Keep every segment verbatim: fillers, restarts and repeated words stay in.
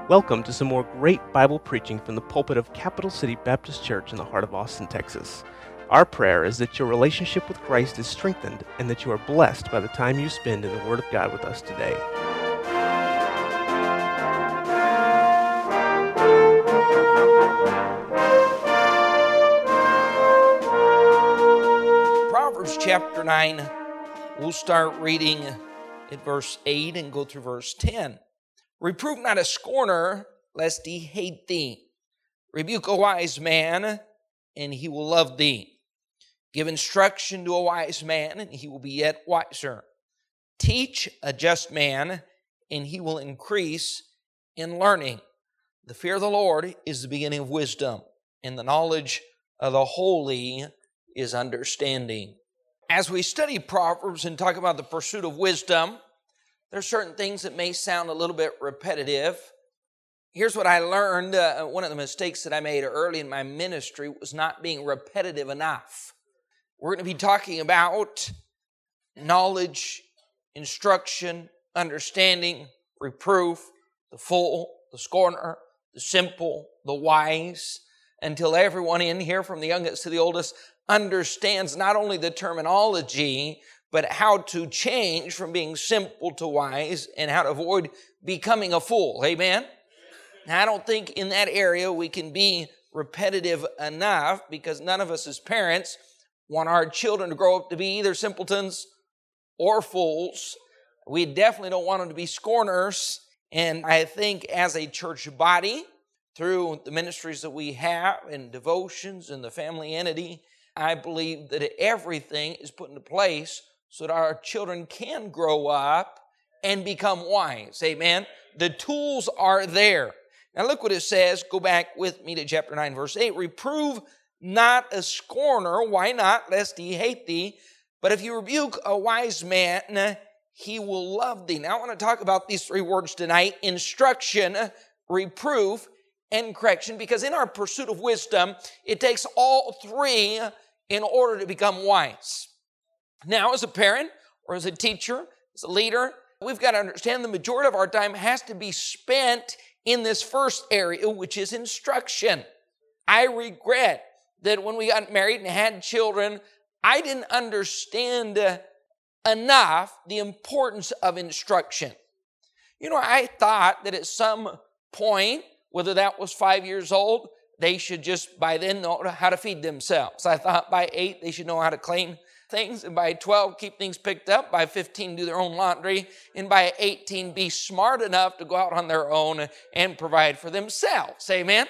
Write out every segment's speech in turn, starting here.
Welcome to some more great Bible preaching from the pulpit of Capital City Baptist Church in the heart of Austin, Texas. Our prayer is that your relationship with Christ is strengthened and that you are blessed by the time you spend in the Word of God with us today. Proverbs chapter nine, we'll start reading at verse eight and go through verse ten. Reprove not a scorner, lest he hate thee. Rebuke a wise man, and he will love thee. Give instruction to a wise man, and he will be yet wiser. Teach a just man, and he will increase in learning. The fear of the Lord is the beginning of wisdom, and the knowledge of the holy is understanding. As we study Proverbs and talk about the pursuit of wisdom, there are certain things that may sound a little bit repetitive. Here's what I learned. Uh, one of the mistakes that I made early in my ministry was not being repetitive enough. We're going to be talking about knowledge, instruction, understanding, reproof, the fool, the scorner, the simple, the wise, until everyone in here, from the youngest to the oldest, understands not only the terminology, but how to change from being simple to wise and how to avoid becoming a fool. Amen? Now, I don't think in that area we can be repetitive enough, because none of us as parents want our children to grow up to be either simpletons or fools. We definitely don't want them to be scorners. And I think as a church body, through the ministries that we have and devotions and the family entity, I believe that everything is put into place so that our children can grow up and become wise. Amen? The tools are there. Now look what it says. Go back with me to chapter nine, verse eight. Reprove not a scorner. Why not? Lest he hate thee. But if you rebuke a wise man, he will love thee. Now I want to talk about these three words tonight: instruction, reproof, and correction. Because in our pursuit of wisdom, it takes all three in order to become wise. Now, as a parent or as a teacher, as a leader, we've got to understand the majority of our time has to be spent in this first area, which is instruction. I regret that when we got married and had children, I didn't understand uh, enough the importance of instruction. You know, I thought that at some point, whether that was five years old, they should just by then know how to feed themselves. I thought by eight, they should know how to clean things, and by twelve, keep things picked up, by fifteen, do their own laundry, and by eighteen, be smart enough to go out on their own and provide for themselves. Amen?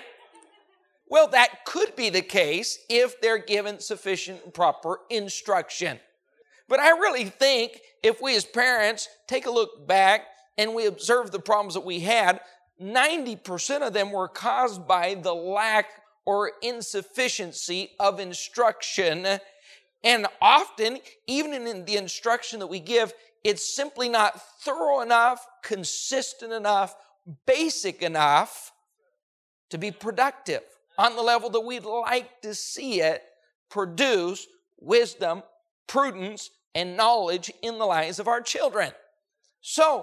Well, that could be the case if they're given sufficient and proper instruction. But I really think if we as parents take a look back and we observe the problems that we had, ninety percent of them were caused by the lack or insufficiency of instruction. And often, even in the instruction that we give, it's simply not thorough enough, consistent enough, basic enough to be productive on the level that we'd like to see it produce wisdom, prudence, and knowledge in the lives of our children. So,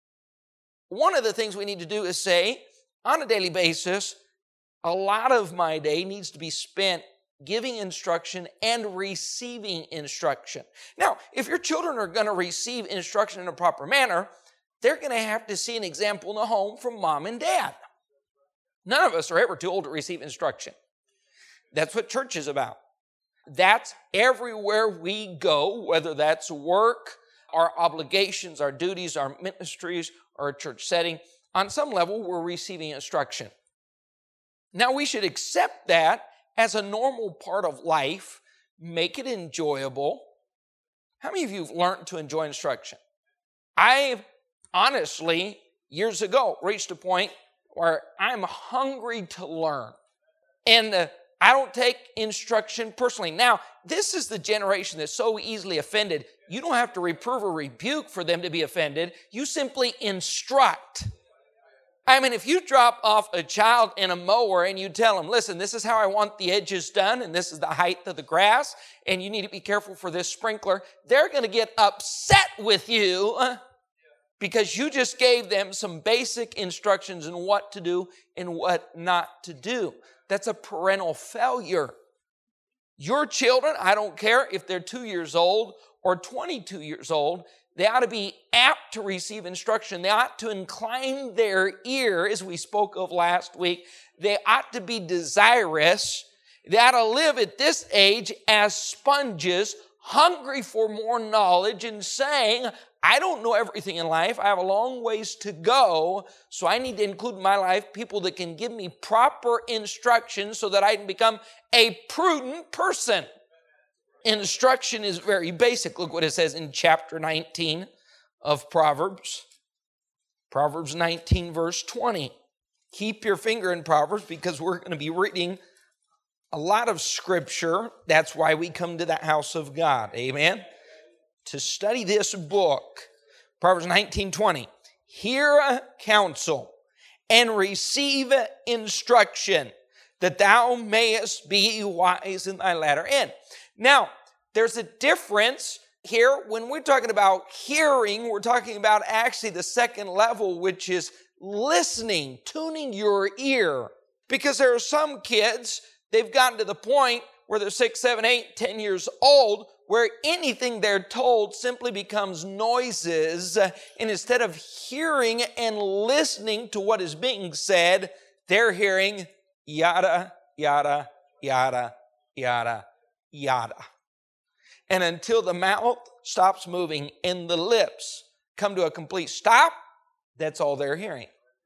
one of the things we need to do is say, on a daily basis, a lot of my day needs to be spent giving instruction and receiving instruction. Now, if your children are going to receive instruction in a proper manner, they're going to have to see an example in the home from mom and dad. None of us are ever too old to receive instruction. That's what church is about. That's everywhere we go, whether that's work, our obligations, our duties, our ministries, or a church setting. On some level, we're receiving instruction. Now, we should accept that as a normal part of life, make it enjoyable. How many of you have learned to enjoy instruction? I honestly, years ago, reached a point where I'm hungry to learn. And uh, I don't take instruction personally. Now, this is the generation that's so easily offended. You don't have to reprove or rebuke for them to be offended. You simply instruct. I mean, if you drop off a child in a mower and you tell them, listen, this is how I want the edges done, and this is the height of the grass, and you need to be careful for this sprinkler, they're going to get upset with you because you just gave them some basic instructions on what to do and what not to do. That's a parental failure. Your children, I don't care if they're two years old or twenty-two years old, they ought to be apt to receive instruction. They ought to incline their ear, as we spoke of last week. They ought to be desirous. They ought to live at this age as sponges, hungry for more knowledge and saying, I don't know everything in life. I have a long ways to go, so I need to include in my life people that can give me proper instruction so that I can become a prudent person. Instruction is very basic. Look what it says in chapter nineteen of Proverbs. Proverbs nineteen, verse twenty. Keep your finger in Proverbs because we're going to be reading a lot of scripture. That's why we come to the house of God. Amen? To study this book. Proverbs nineteen, twenty. Hear counsel and receive instruction, that thou mayest be wise in thy latter end. Now, there's a difference here. When we're talking about hearing, we're talking about actually the second level, which is listening, tuning your ear. Because there are some kids, they've gotten to the point where they're six, seven, eight, ten years old, where anything they're told simply becomes noises. And instead of hearing and listening to what is being said, they're hearing yada, yada, yada, yada, yada. And until the mouth stops moving and the lips come to a complete stop, that's all they're hearing.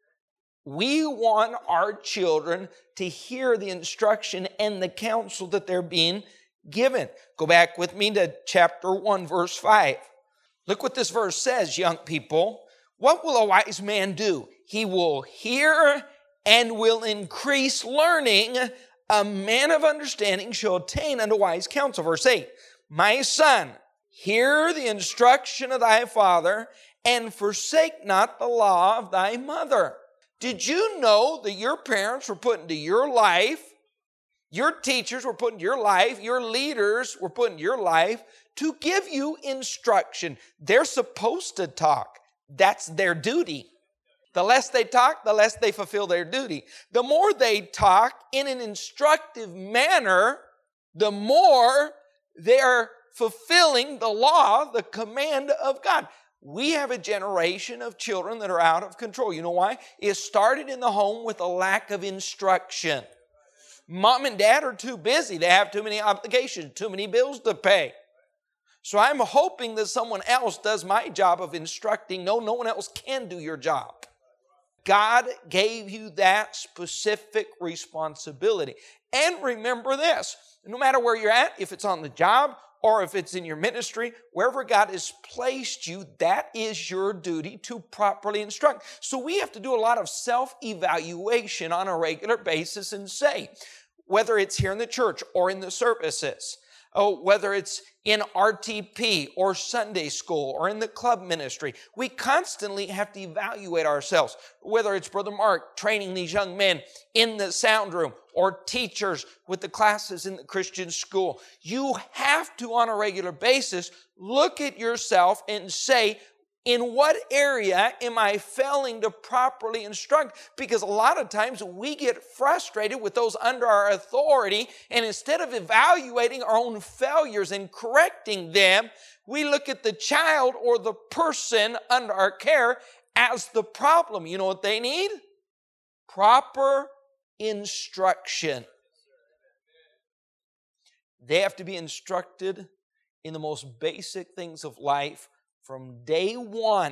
We want our children to hear the instruction and the counsel that they're being given. Go back with me to chapter one, verse five. Look what this verse says, young people. What will a wise man do? He will hear and will increase learning. A man of understanding shall attain unto wise counsel. Verse eight. My son, hear the instruction of thy father, and forsake not the law of thy mother. Did you know that your parents were put into your life, your teachers were put into your life, your leaders were put into your life to give you instruction? They're supposed to talk. That's their duty. The less they talk, the less they fulfill their duty. The more they talk in an instructive manner, the more they are fulfilling the law, the command of God. We have a generation of children that are out of control. You know why? It started in the home with a lack of instruction. Mom and dad are too busy. They have too many obligations, too many bills to pay. So I'm hoping that someone else does my job of instructing. No, no one else can do your job. God gave you that specific responsibility. And remember this, no matter where you're at, if it's on the job or if it's in your ministry, wherever God has placed you, that is your duty to properly instruct. So we have to do a lot of self-evaluation on a regular basis and say, whether it's here in the church or in the services, oh, whether it's in R T P or Sunday school or in the club ministry, we constantly have to evaluate ourselves. Whether it's Brother Mark training these young men in the sound room or teachers with the classes in the Christian school, you have to, on a regular basis, look at yourself and say, in what area am I failing to properly instruct? Because a lot of times we get frustrated with those under our authority, and instead of evaluating our own failures and correcting them, we look at the child or the person under our care as the problem. You know what they need? Proper instruction. They have to be instructed in the most basic things of life from day one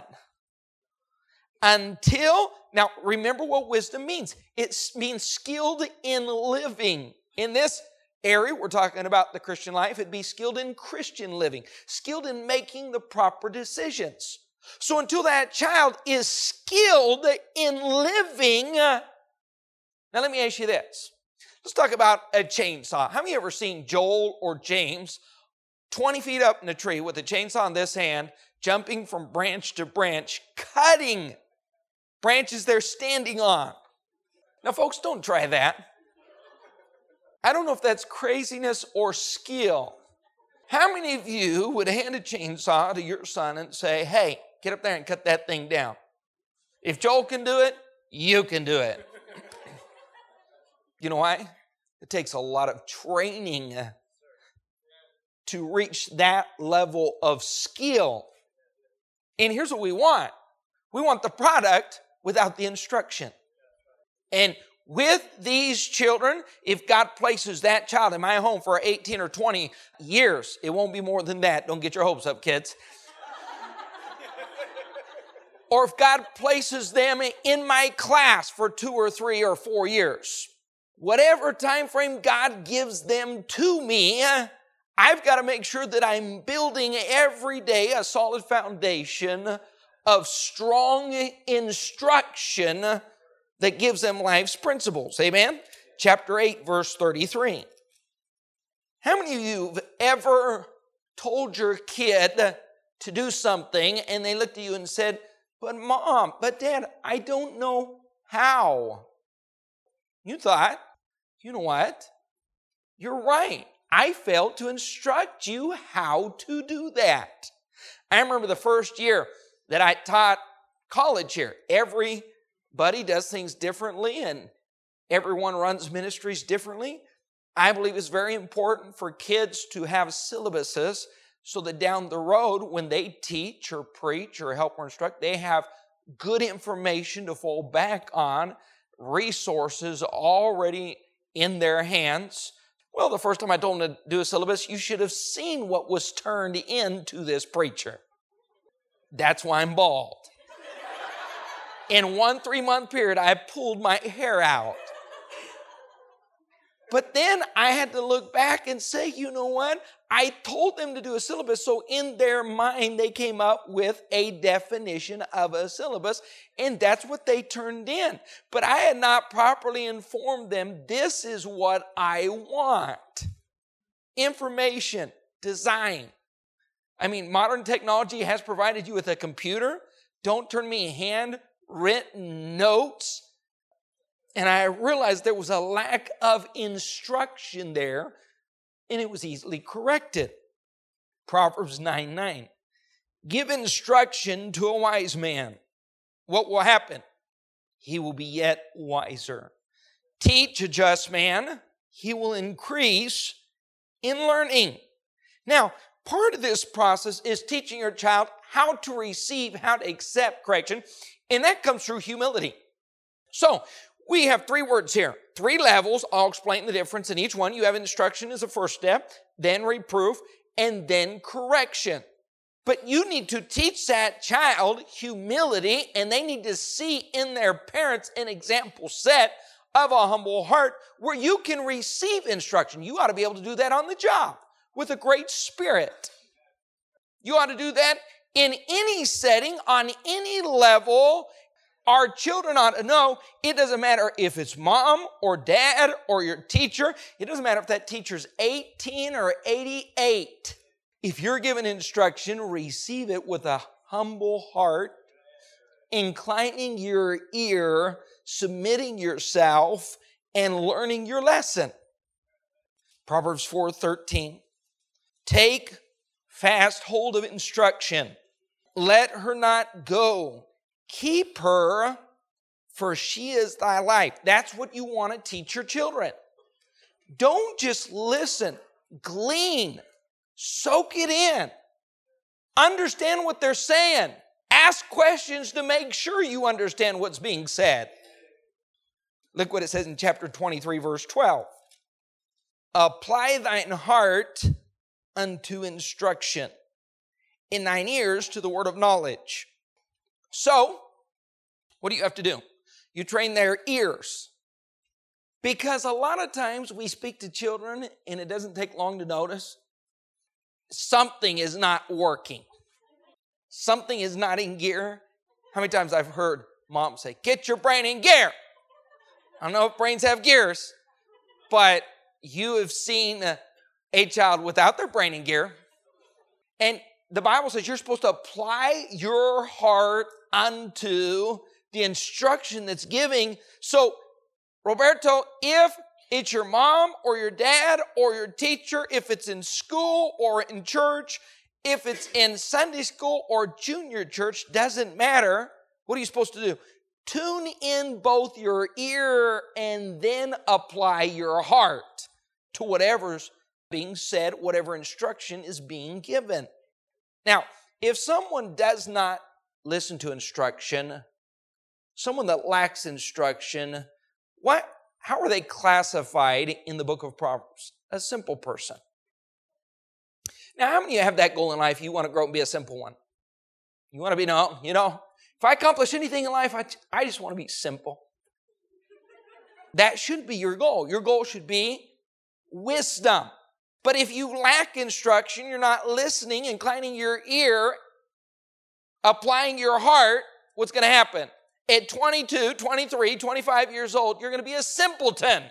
until, now remember what wisdom means. It means skilled in living. In this area, we're talking about the Christian life, it'd be skilled in Christian living, skilled in making the proper decisions. So until that child is skilled in living, now let me ask you this. Let's talk about a chainsaw. How many of you ever seen Joel or James twenty feet up in a tree with a chainsaw in this hand, jumping from branch to branch, cutting branches they're standing on? Now, folks, don't try that. I don't know if that's craziness or skill. How many of you would hand a chainsaw to your son and say, hey, Get up there and cut that thing down. If Joel can do it, you can do it. You know why? It takes a lot of training to reach that level of skill. And here's what we want. We want the product without the instruction. And with these children, if God places that child in my home for eighteen or twenty years, it won't be more than that. Don't get your hopes up, kids. Or if God places them in my class for two or three or four years, whatever time frame God gives them to me, I've got to make sure that I'm building every day a solid foundation of strong instruction that gives them life's principles. Amen? Chapter eight, verse thirty-three. How many of you have ever told your kid to do something and they looked at you and said, but Mom, but Dad, I don't know how? You thought, you know what? You're right. I failed to instruct you how to do that. I remember the first year that I taught college here. Everybody does things differently and everyone runs ministries differently. I believe it's very important for kids to have syllabuses so that down the road when they teach or preach or help or instruct, they have good information to fall back on, resources already in their hands. Well, the first time I told them to do a syllabus, you should have seen what was turned into this preacher. That's why I'm bald. In one three-month period, I pulled my hair out. But then I had to look back and say, you know what? I told them to do a syllabus, so in their mind, they came up with a definition of a syllabus, and that's what they turned in. But I had not properly informed them, this is what I want. Information, design. I mean, modern technology has provided you with a computer. Don't turn me handwritten notes. And I realized there was a lack of instruction there, and it was easily corrected. Proverbs nine nine. Give instruction to a wise man. What will happen? He will be yet wiser. Teach a just man. He will increase in learning. Now, part of this process is teaching your child how to receive, how to accept correction, and that comes through humility. So, we have three words here, three levels. I'll explain the difference in each one. You have instruction as the first step, then reproof, and then correction. But you need to teach that child humility, and they need to see in their parents an example set of a humble heart where you can receive instruction. You ought to be able to do that on the job with a great spirit. You ought to do that in any setting, on any level. Our children ought to know it doesn't matter if it's mom or dad or your teacher. It doesn't matter if that teacher's eighteen or eighty-eight. If you're given instruction, receive it with a humble heart, inclining your ear, submitting yourself, and learning your lesson. Proverbs four thirteen. Take fast hold of instruction. Let her not go. Keep her, for she is thy life. That's what you want to teach your children. Don't just listen. Glean. Soak it in. Understand what they're saying. Ask questions to make sure you understand what's being said. Look what it says in chapter twenty-three, verse twelve. Apply thine heart unto instruction, in thine ears to the word of knowledge. So, what do you have to do? You train their ears. Because a lot of times we speak to children and it doesn't take long to notice something is not working. Something is not in gear. How many times I've heard mom say, get your brain in gear. I don't know if brains have gears, but you have seen a, a child without their brain in gear. And the Bible says you're supposed to apply your heart unto the instruction that's giving. So, Roberto, if it's your mom or your dad or your teacher, if it's in school or in church, If it's in Sunday school or junior church, doesn't matter. What are you supposed to do? Tune in both your ear and then apply your heart to whatever's being said, whatever instruction is being given. Now, if someone does not listen to instruction, someone that lacks instruction, what, how are they classified in the book of Proverbs? A simple person. Now, how many of you have that goal in life? You want to grow up and be a simple one. You want to be, no, you know, if I accomplish anything in life, I, I just want to be simple. That should be your goal. Your goal should be wisdom. But if you lack instruction, you're not listening, inclining your ear, applying your heart, what's going to happen? At twenty-two, twenty-three, twenty-five years old, you're going to be a simpleton.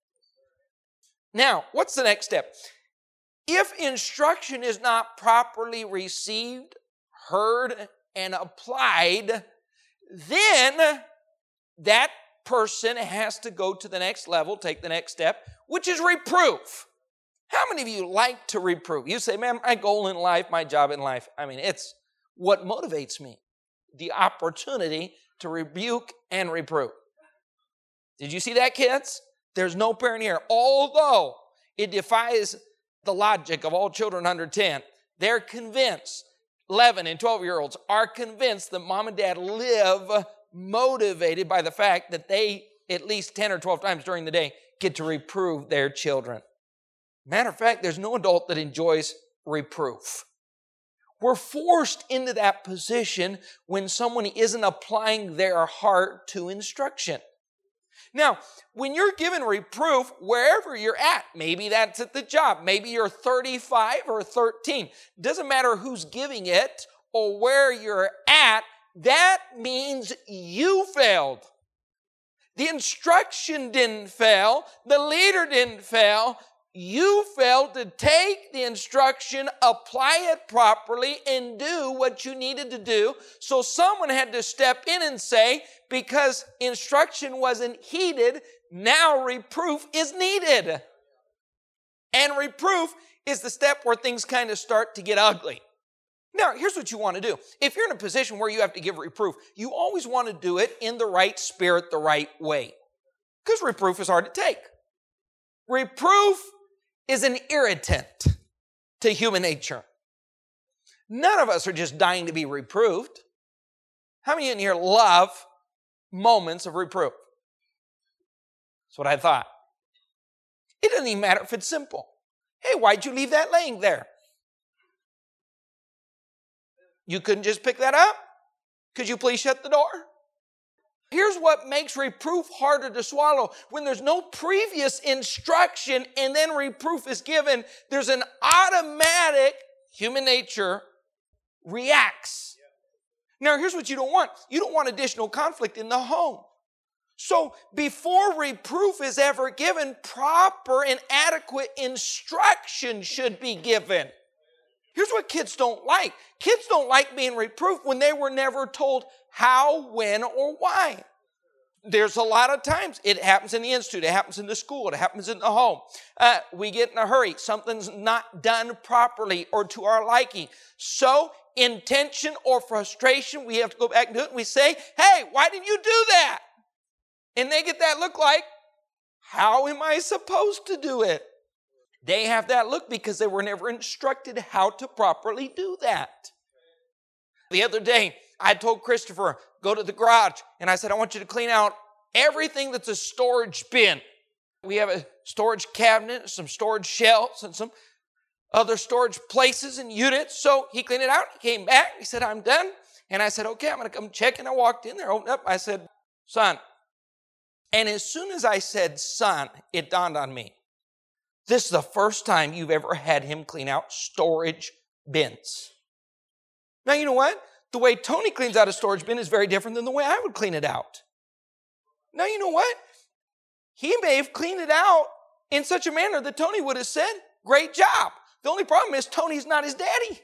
Now, what's the next step? If instruction is not properly received, heard, and applied, then that person has to go to the next level, take the next step, which is reproof. How many of you like to reprove? You say, man, my goal in life, my job in life, I mean, it's what motivates me. The opportunity to rebuke and reprove. Did you see that, kids? There's no parent here. Although it defies the logic of all children under ten, they're convinced, eleven and twelve-year-olds are convinced that mom and dad live motivated by the fact that they, at least ten or twelve times during the day, get to reprove their children. Matter of fact, there's no adult that enjoys reproof. We're forced into that position when someone isn't applying their heart to instruction. Now, when you're given reproof, wherever you're at, maybe that's at the job, maybe you're thirty-five or thirteen, doesn't matter who's giving it or where you're at, that means you failed. The instruction didn't fail, the leader didn't fail. You failed to take the instruction, apply it properly, and do what you needed to do. So someone had to step in and say, because instruction wasn't heeded, now reproof is needed. And reproof is the step where things kind of start to get ugly. Now, here's what you want to do. If you're in a position where you have to give reproof, you always want to do it in the right spirit, the right way. Because reproof is hard to take. Reproof is an irritant to human nature. None of us are just dying to be reproved. How many in here love moments of reproof? That's what I thought. It doesn't even matter if it's simple. Hey, why'd you leave that laying there? You couldn't just pick that up? Could you please shut the door? Here's what makes reproof harder to swallow. When there's no previous instruction and then reproof is given, there's an automatic human nature reacts. Now, here's what you don't want. You don't want additional conflict in the home. So before reproof is ever given, proper and adequate instruction should be given. Here's what kids don't like. Kids don't like being reproved when they were never told how, when, or why. There's a lot of times it happens in the institute, it happens in the school, it happens in the home. Uh, we get in a hurry. Something's not done properly or to our liking. So, in tension or frustration, we have to go back and do it. And we say, hey, why didn't you do that? And they get that look like, how am I supposed to do it? They have that look because they were never instructed how to properly do that. The other day, I told Christopher, go to the garage, and I said, I want you to clean out everything that's a storage bin. We have a storage cabinet, some storage shelves, and some other storage places and units. So he cleaned it out. He came back. He said, I'm done. And I said, okay, I'm going to come check. And I walked in there, opened up. I said, son. And as soon as I said son, it dawned on me. This is the first time you've ever had him clean out storage bins. Now, you know what? The way Tony cleans out a storage bin is very different than the way I would clean it out. Now, you know what? He may have cleaned it out in such a manner that Tony would have said, great job. The only problem is Tony's not his daddy.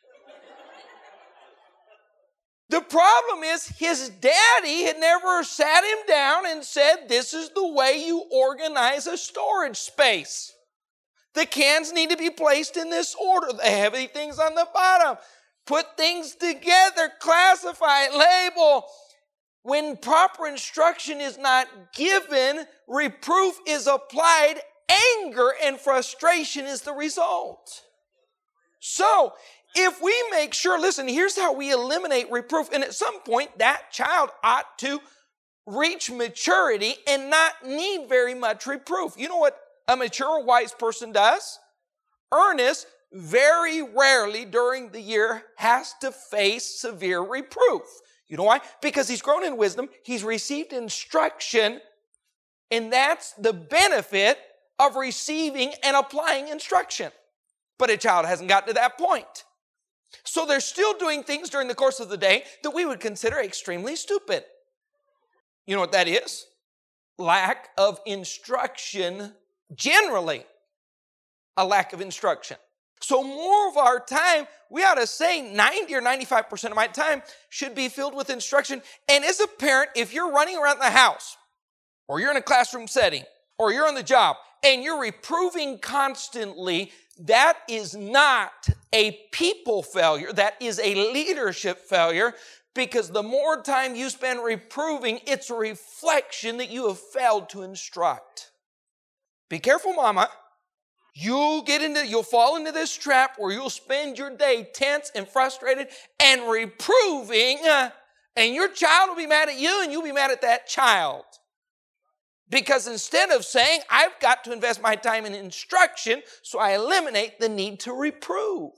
The problem is his daddy had never sat him down and said, this is the way you organize a storage space. The cans need to be placed in this order. The heavy things on the bottom. Put things together, classify, label. When proper instruction is not given, reproof is applied, anger and frustration is the result. So, if we make sure, listen, here's how we eliminate reproof. And at some point, that child ought to reach maturity and not need very much reproof. You know what a mature, wise person does? Ernest very rarely during the year has to face severe reproof. You know why? Because he's grown in wisdom, he's received instruction, and that's the benefit of receiving and applying instruction. But a child hasn't gotten to that point. So they're still doing things during the course of the day that we would consider extremely stupid. You know what that is? Lack of instruction, generally. A lack of instruction. So more of our time, we ought to say ninety or ninety-five percent of my time should be filled with instruction. And as a parent, if you're running around the house, or you're in a classroom setting, or you're on the job, and you're reproving constantly, that is not a people failure. That is a leadership failure, because the more time you spend reproving, it's a reflection that you have failed to instruct. Be careful, mama. You'll get into, you'll fall into this trap where you'll spend your day tense and frustrated and reproving, uh, and your child will be mad at you and you'll be mad at that child. Because instead of saying, I've got to invest my time in instruction, so I eliminate the need to reprove.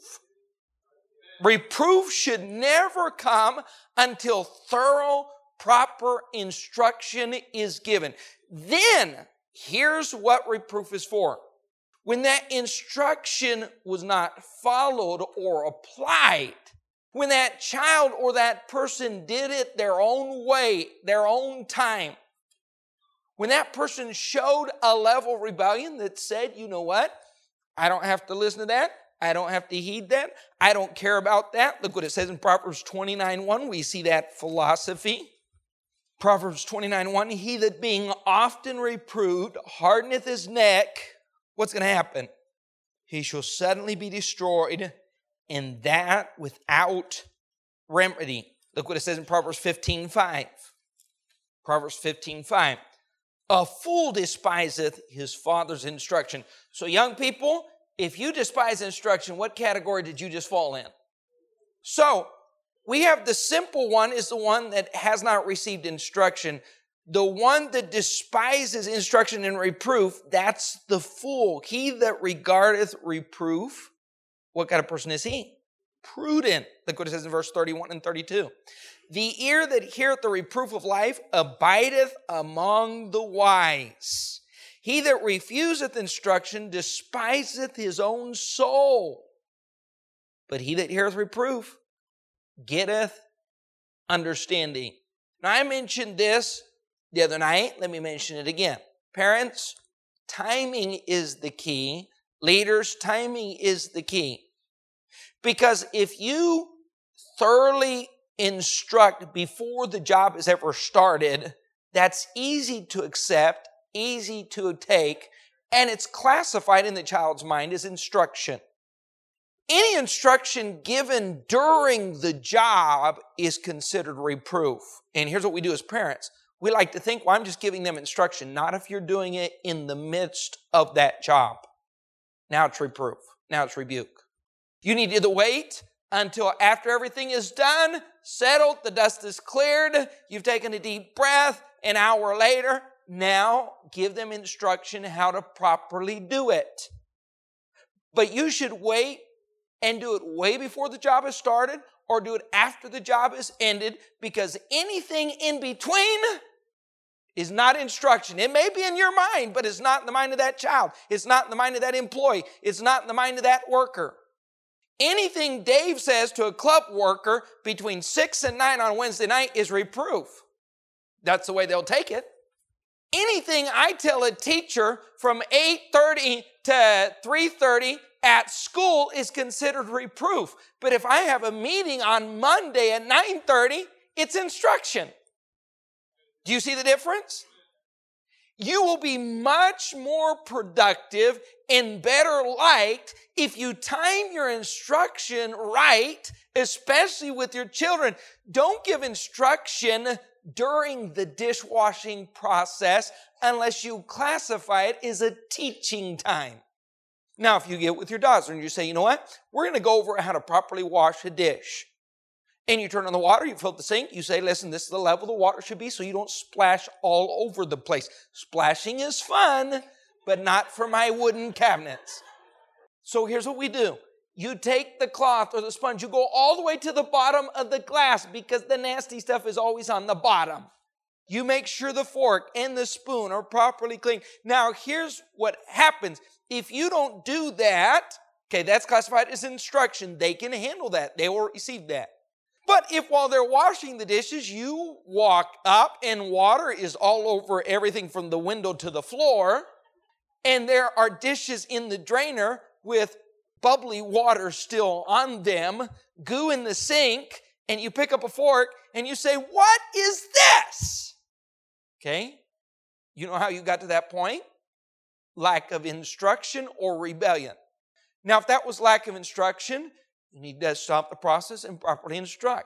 Reproof should never come until thorough, proper instruction is given. Then, here's what reproof is for. When that instruction was not followed or applied, when that child or that person did it their own way, their own time, when that person showed a level of rebellion that said, you know what, I don't have to listen to that, I don't have to heed that, I don't care about that. Look what it says in Proverbs twenty-nine one, we see that philosophy. Proverbs twenty-nine one, he that being often reproved hardeneth his neck, what's going to happen? He shall suddenly be destroyed, and that without remedy. Look what it says in Proverbs fifteen five. Proverbs fifteen five. A fool despiseth his father's instruction. So young people, if you despise instruction, what category did you just fall in? So, we have the simple one is the one that has not received instruction. The one that despises instruction and reproof, that's the fool. He that regardeth reproof, what kind of person is he? Prudent. Look what it says in verse thirty-one and thirty-two. The ear that heareth the reproof of life abideth among the wise. He that refuseth instruction despiseth his own soul. But he that heareth reproof getteth understanding. Now I mentioned this the other night. Let me mention it again. Parents, timing is the key. Leaders, timing is the key. Because if you thoroughly instruct before the job is ever started, that's easy to accept, easy to take, and it's classified in the child's mind as instruction. Any instruction given during the job is considered reproof. And here's what we do as parents. We like to think, well, I'm just giving them instruction. Not if you're doing it in the midst of that job. Now it's reproof. Now it's rebuke. You need to either wait until after everything is done, settled, the dust is cleared, you've taken a deep breath, an hour later, now give them instruction how to properly do it. But you should wait and do it way before the job is started or do it after the job is ended, because anything in between is not instruction. It may be in your mind, but it's not in the mind of that child. It's not in the mind of that employee. It's not in the mind of that worker. Anything Dave says to a club worker between six and nine on Wednesday night is reproof. That's the way they'll take it. Anything I tell a teacher from eight thirty to three thirty at school is considered reproof. But if I have a meeting on Monday at nine thirty, it's instruction. Do you see the difference? You will be much more productive and better liked if you time your instruction right, especially with your children. Don't give instruction during the dishwashing process unless you classify it as a teaching time. Now, if you get with your daughter and you say, you know what, we're going to go over how to properly wash a dish. And you turn on the water, you fill up the sink, you say, listen, this is the level the water should be so you don't splash all over the place. Splashing is fun, but not for my wooden cabinets. So here's what we do. You take the cloth or the sponge, you go all the way to the bottom of the glass because the nasty stuff is always on the bottom. You make sure the fork and the spoon are properly clean. Now, here's what happens. If you don't do that, okay, that's classified as instruction. They can handle that. They will receive that. But if while they're washing the dishes, you walk up and water is all over everything from the window to the floor, and there are dishes in the drainer with bubbly water still on them, goo in the sink, and you pick up a fork and you say, what is this? Okay? You know how you got to that point? Lack of instruction or rebellion. Now, if that was lack of instruction, you need to stop the process and properly instruct.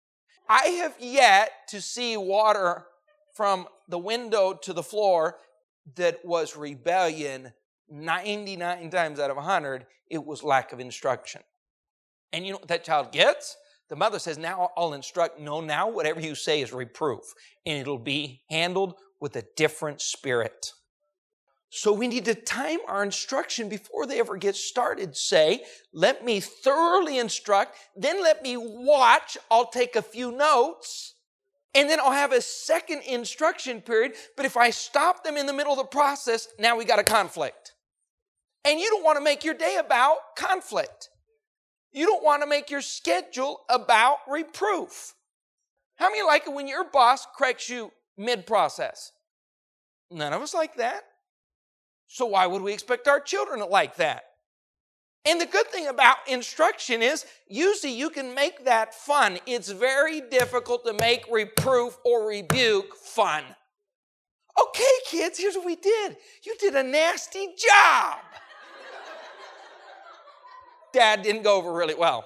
I have yet to see water from the window to the floor that was rebellion. ninety-nine times out of one hundred, it was lack of instruction. And you know what that child gets? The mother says, now I'll instruct. No, now whatever you say is reproof. And it'll be handled with a different spirit. So we need to time our instruction before they ever get started. Say, let me thoroughly instruct, then let me watch. I'll take a few notes, and then I'll have a second instruction period. But if I stop them in the middle of the process, now we got a conflict. And you don't want to make your day about conflict. You don't want to make your schedule about reproof. How many like it when your boss corrects you mid-process? None of us like that. So why would we expect our children to like that? And the good thing about instruction is usually you can make that fun. It's very difficult to make reproof or rebuke fun. Okay, kids, here's what we did. You did a nasty job. Dad didn't go over really well.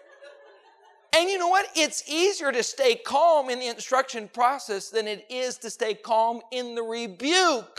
And you know what? It's easier to stay calm in the instruction process than it is to stay calm in the rebuke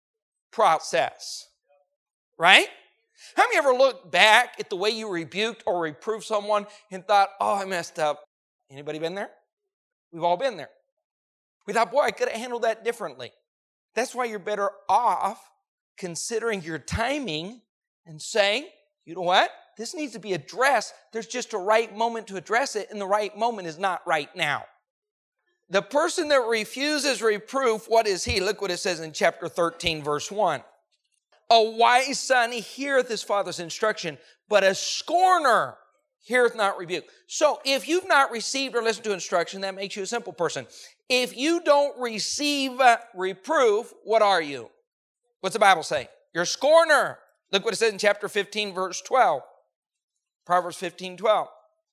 process, right? How many ever looked back at the way you rebuked or reproved someone and thought, oh, I messed up? Anybody been there? We've all been there. We thought, boy, I could have handled that differently. That's why you're better off considering your timing and saying, you know what? This needs to be addressed. There's just a right moment to address it, and the right moment is not right now. The person that refuses reproof, what is he? Look what it says in chapter thirteen, verse one. A wise son heareth his father's instruction, but a scorner heareth not rebuke. So if you've not received or listened to instruction, that makes you a simple person. If you don't receive reproof, what are you? What's the Bible say? You're a scorner. Look what it says in chapter fifteen, verse twelve. Proverbs fifteen, twelve.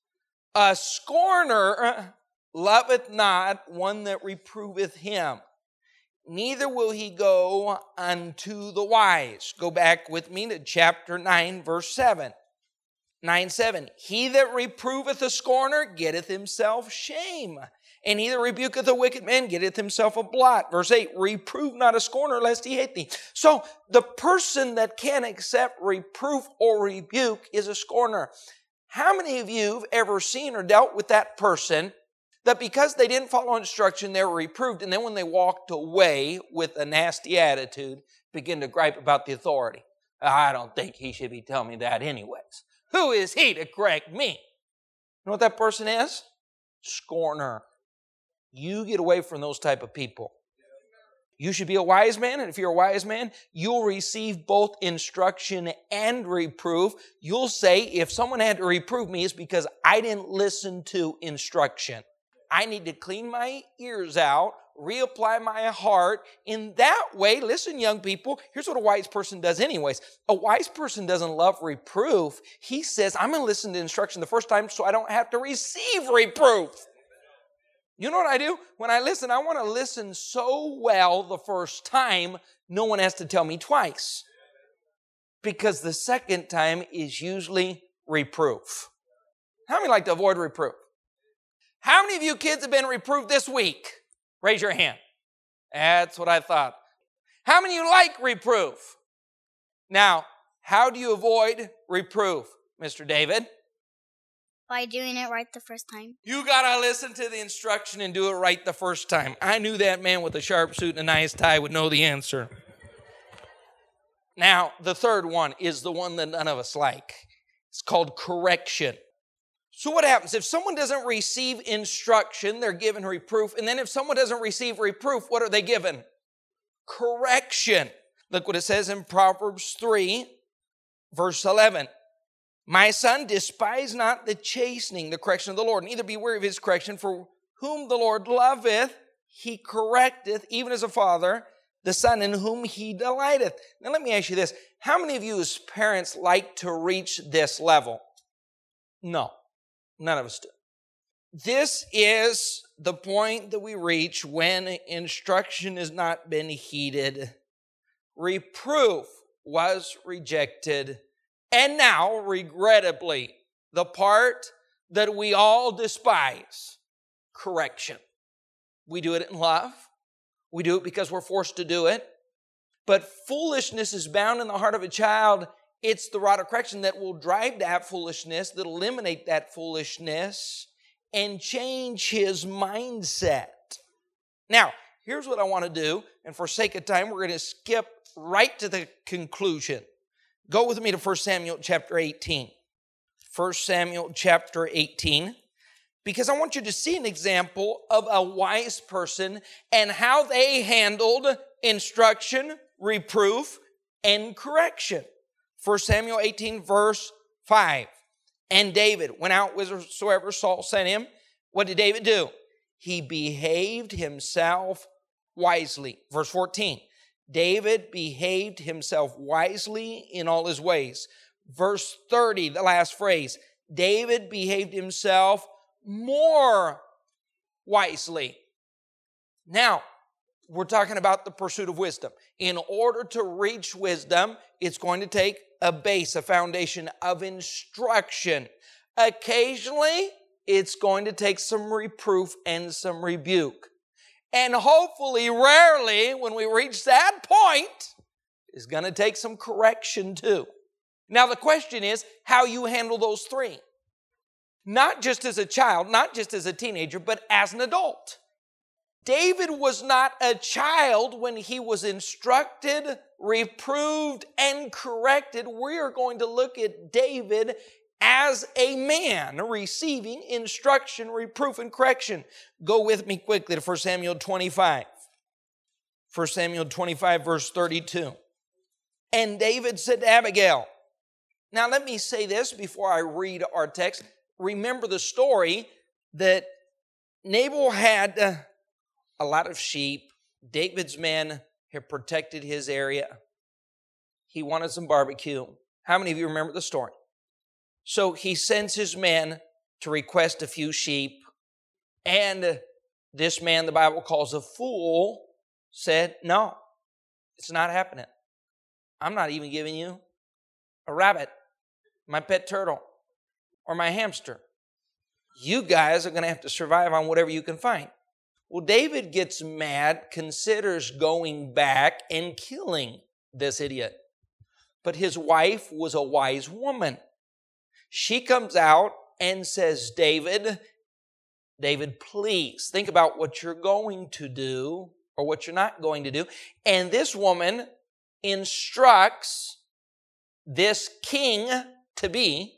A scorner loveth not one that reproveth him, neither will he go unto the wise. Go back with me to chapter nine, verse seven. nine, seven. He that reproveth a scorner getteth himself shame, and he that rebuketh a wicked man getteth himself a blot. Verse eight, reprove not a scorner lest he hate thee. So the person that can't accept reproof or rebuke is a scorner. How many of you have ever seen or dealt with that person that because they didn't follow instruction, they were reproved, and then when they walked away with a nasty attitude, begin to gripe about the authority? I don't think he should be telling me that anyways. Who is he to correct me? You know what that person is? Scorner. You get away from those type of people. You should be a wise man, and if you're a wise man, you'll receive both instruction and reproof. You'll say, if someone had to reprove me, it's because I didn't listen to instruction. I need to clean my ears out, reapply my heart. In that way, listen, young people, here's what a wise person does anyways. A wise person doesn't love reproof. He says, I'm going to listen to instruction the first time so I don't have to receive reproof. You know what I do? When I listen, I want to listen so well the first time no one has to tell me twice. Because the second time is usually reproof. How many like to avoid reproof? How many of you kids have been reproved this week? Raise your hand. That's what I thought. How many of you like reproof? Now, how do you avoid reproof, Mister David? By doing it right the first time. You got to listen to the instruction and do it right the first time. I knew that man with a sharp suit and a nice tie would know the answer. Now, the third one is the one that none of us like. It's called correction. So what happens? If someone doesn't receive instruction, they're given reproof. And then if someone doesn't receive reproof, what are they given? Correction. Look what it says in Proverbs three, verse eleven. My son, despise not the chastening, the correction of the Lord. Neither be weary of his correction, for whom the Lord loveth, he correcteth, even as a father, the son in whom he delighteth. Now let me ask you this. How many of you as parents like to reach this level? No, none of us do. This is the point that we reach when instruction has not been heeded. Reproof was rejected. And now, regrettably, the part that we all despise, correction. We do it in love. We do it because we're forced to do it. But foolishness is bound in the heart of a child. It's the rod of correction that will drive that foolishness, that will eliminate that foolishness, and change his mindset. Now, here's what I want to do, and for sake of time, we're going to skip right to the conclusion. Go with me to First Samuel chapter eighteen. First Samuel chapter eighteen. Because I want you to see an example of a wise person and how they handled instruction, reproof, and correction. First Samuel eighteen, verse five. And David went out whithersoever Saul sent him. What did David do? He behaved himself wisely. Verse fourteen. David behaved himself wisely in all his ways. Verse thirty, the last phrase. David behaved himself more wisely. Now, we're talking about the pursuit of wisdom. In order to reach wisdom, it's going to take a base, a foundation of instruction. Occasionally, it's going to take some reproof and some rebuke. And hopefully, rarely, when we reach that point, it's going to take some correction too. Now, the question is how you handle those three. Not just as a child, not just as a teenager, but as an adult. David was not a child when he was instructed, reproved, and corrected. We are going to look at David as a man receiving instruction, reproof, and correction. Go with me quickly to First Samuel twenty-five. First Samuel twenty-five, verse thirty-two. And David said to Abigail. Now let me say this before I read our text. Remember the story that Nabal had a lot of sheep. David's men had protected his area. He wanted some barbecue. How many of you remember the story? So he sends his men to request a few sheep. And this man the Bible calls a fool said, no, it's not happening. I'm not even giving you a rabbit, my pet turtle, or my hamster. You guys are going to have to survive on whatever you can find. Well, David gets mad, considers going back and killing this idiot. But his wife was a wise woman. She comes out and says, David, David, please think about what you're going to do or what you're not going to do. And this woman instructs this king to be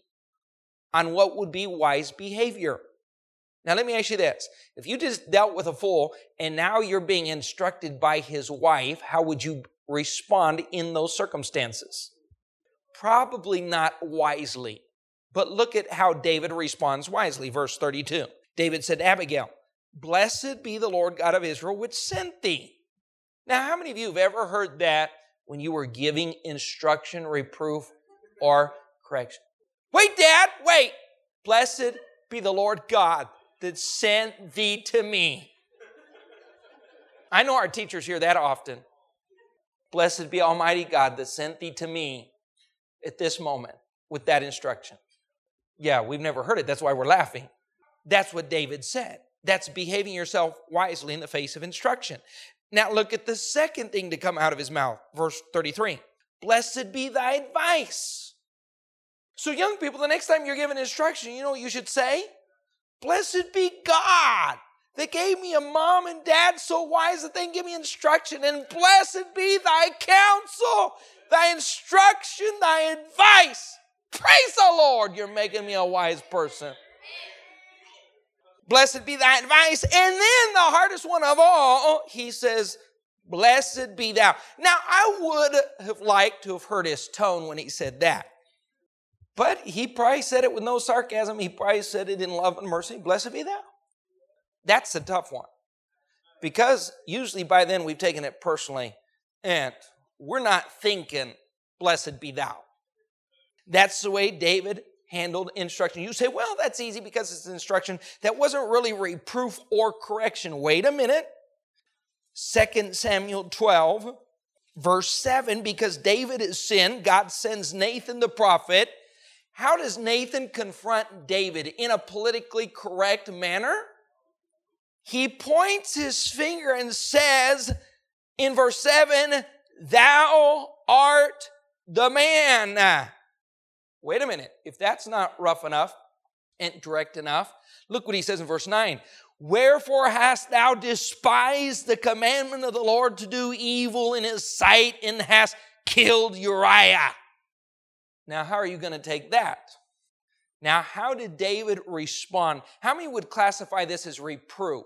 on what would be wise behavior. Now, let me ask you this. If you just dealt with a fool and now you're being instructed by his wife, how would you respond in those circumstances? Probably not wisely. But look at how David responds wisely. Verse thirty-two. David said to Abigail, blessed be the Lord God of Israel, which sent thee. Now, how many of you have ever heard that when you were giving instruction, reproof, or correction? Wait, Dad, wait. Blessed be the Lord God that sent thee to me. I know our teachers hear that often. Blessed be Almighty God that sent thee to me at this moment with that instruction. Yeah, we've never heard it. That's why we're laughing. That's what David said. That's behaving yourself wisely in the face of instruction. Now look at the second thing to come out of his mouth. Verse thirty-three. Blessed be thy advice. So young people, the next time you're given instruction, you know what you should say? Blessed be God that gave me a mom and dad so wise that they can give me instruction. And blessed be thy counsel, thy instruction, thy advice. Praise the Lord, you're making me a wise person. Blessed be thy advice. And then the hardest one of all, he says, blessed be thou. Now, I would have liked to have heard his tone when he said that. But he probably said it with no sarcasm. He probably said it in love and mercy. Blessed be thou. That's the tough one. Because usually by then we've taken it personally and we're not thinking, blessed be thou. That's the way David handled instruction. You say, well, that's easy because it's instruction. That wasn't really reproof or correction. Wait a minute. Second Samuel twelve, verse seven, because David has sinned, God sends Nathan the prophet. How does Nathan confront David in a politically correct manner? He points his finger and says in verse seven, thou art the man. Wait a minute. If that's not rough enough and direct enough, look what he says in verse nine. Wherefore hast thou despised the commandment of the Lord to do evil in his sight and hast killed Uriah? Now, how are you going to take that? Now, how did David respond? How many would classify this as reproof?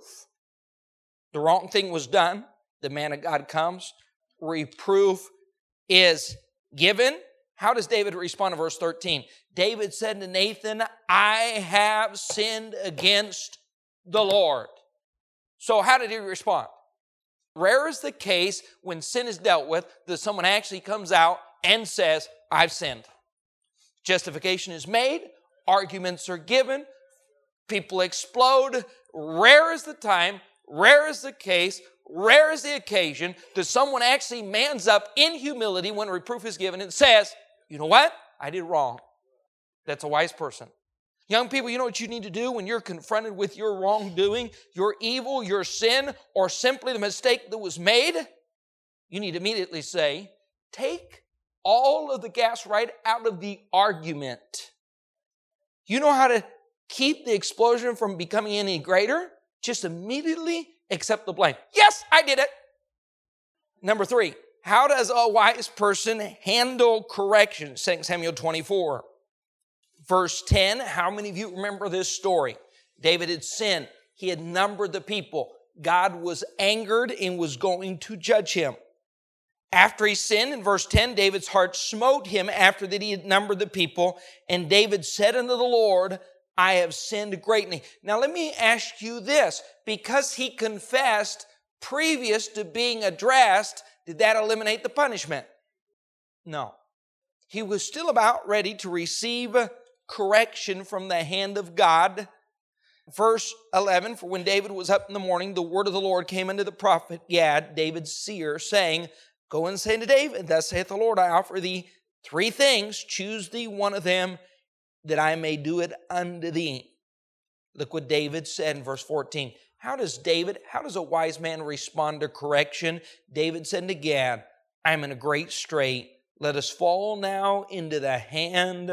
The wrong thing was done. The man of God comes. Reproof is given. How does David respond in verse thirteen? David said to Nathan, I have sinned against the Lord. So how did he respond? Rare is the case when sin is dealt with that someone actually comes out and says, I've sinned. Justification is made. Arguments are given. People explode. Rare is the time, rare is the case, rare is the occasion that someone actually mans up in humility when reproof is given and says, you know what? I did wrong. That's a wise person. Young people, you know what you need to do when you're confronted with your wrongdoing, your evil, your sin, or simply the mistake that was made? You need to immediately say, take all of the gas right out of the argument. You know how to keep the explosion from becoming any greater? Just immediately accept the blame. Yes, I did it. Number three, how does a wise person handle correction? Second Samuel twenty-four. Verse ten, how many of you remember this story? David had sinned. He had numbered the people. God was angered and was going to judge him. After he sinned, in verse ten, David's heart smote him after that he had numbered the people. And David said unto the Lord, I have sinned greatly. Now let me ask you this. Because he confessed previous to being addressed, did that eliminate the punishment? No. He was still about ready to receive correction from the hand of God. Verse eleven, for when David was up in the morning, the word of the Lord came unto the prophet Gad, David's seer, saying, go and say to David, thus saith the Lord, I offer thee three things, choose thee one of them, that I may do it unto thee. Look what David said in verse fourteen. How does David, how does a wise man respond to correction? David said to Gad, I am in a great strait. Let us fall now into the hand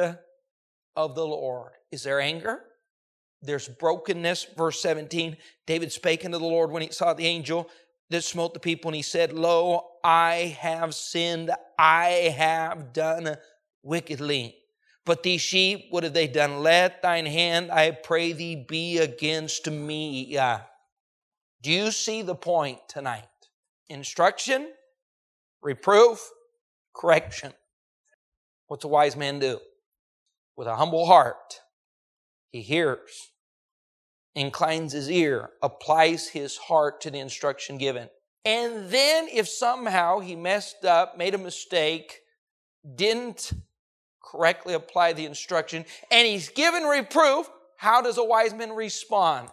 of the Lord. Is there anger? There's brokenness. Verse seventeen, David spake unto the Lord when he saw the angel that smote the people, and he said, lo, I have sinned, I have done wickedly. But these sheep, what have they done? Let thine hand, I pray thee, be against me. Uh, do you see the point tonight? Instruction, reproof, correction. What's a wise man do? With a humble heart, he hears, inclines his ear, applies his heart to the instruction given. And then if somehow he messed up, made a mistake, didn't correctly apply the instruction, and he's given reproof, how does a wise man respond?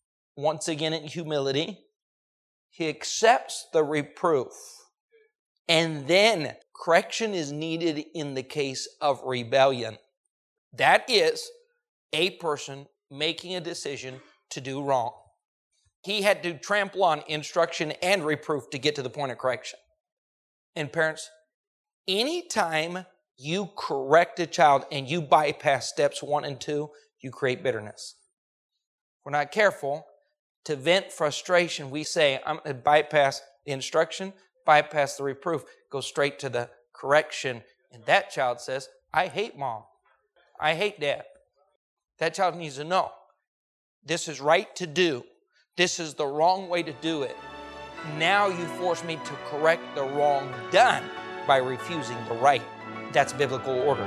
Once again in humility, he accepts the reproof And then correction is needed in the case of rebellion. That is a person making a decision to do wrong. He had to trample on instruction and reproof to get to the point of correction. And parents, anytime you correct a child and you bypass steps one and two, you create bitterness. If we're not careful, to vent frustration, we say, I'm going to bypass the instruction, bypass the reproof, go straight to the correction. And that child says, I hate mom. I hate dad. That child needs to know, this is right to do. This is the wrong way to do it. Now you force me to correct the wrong done by refusing the right. That's biblical order.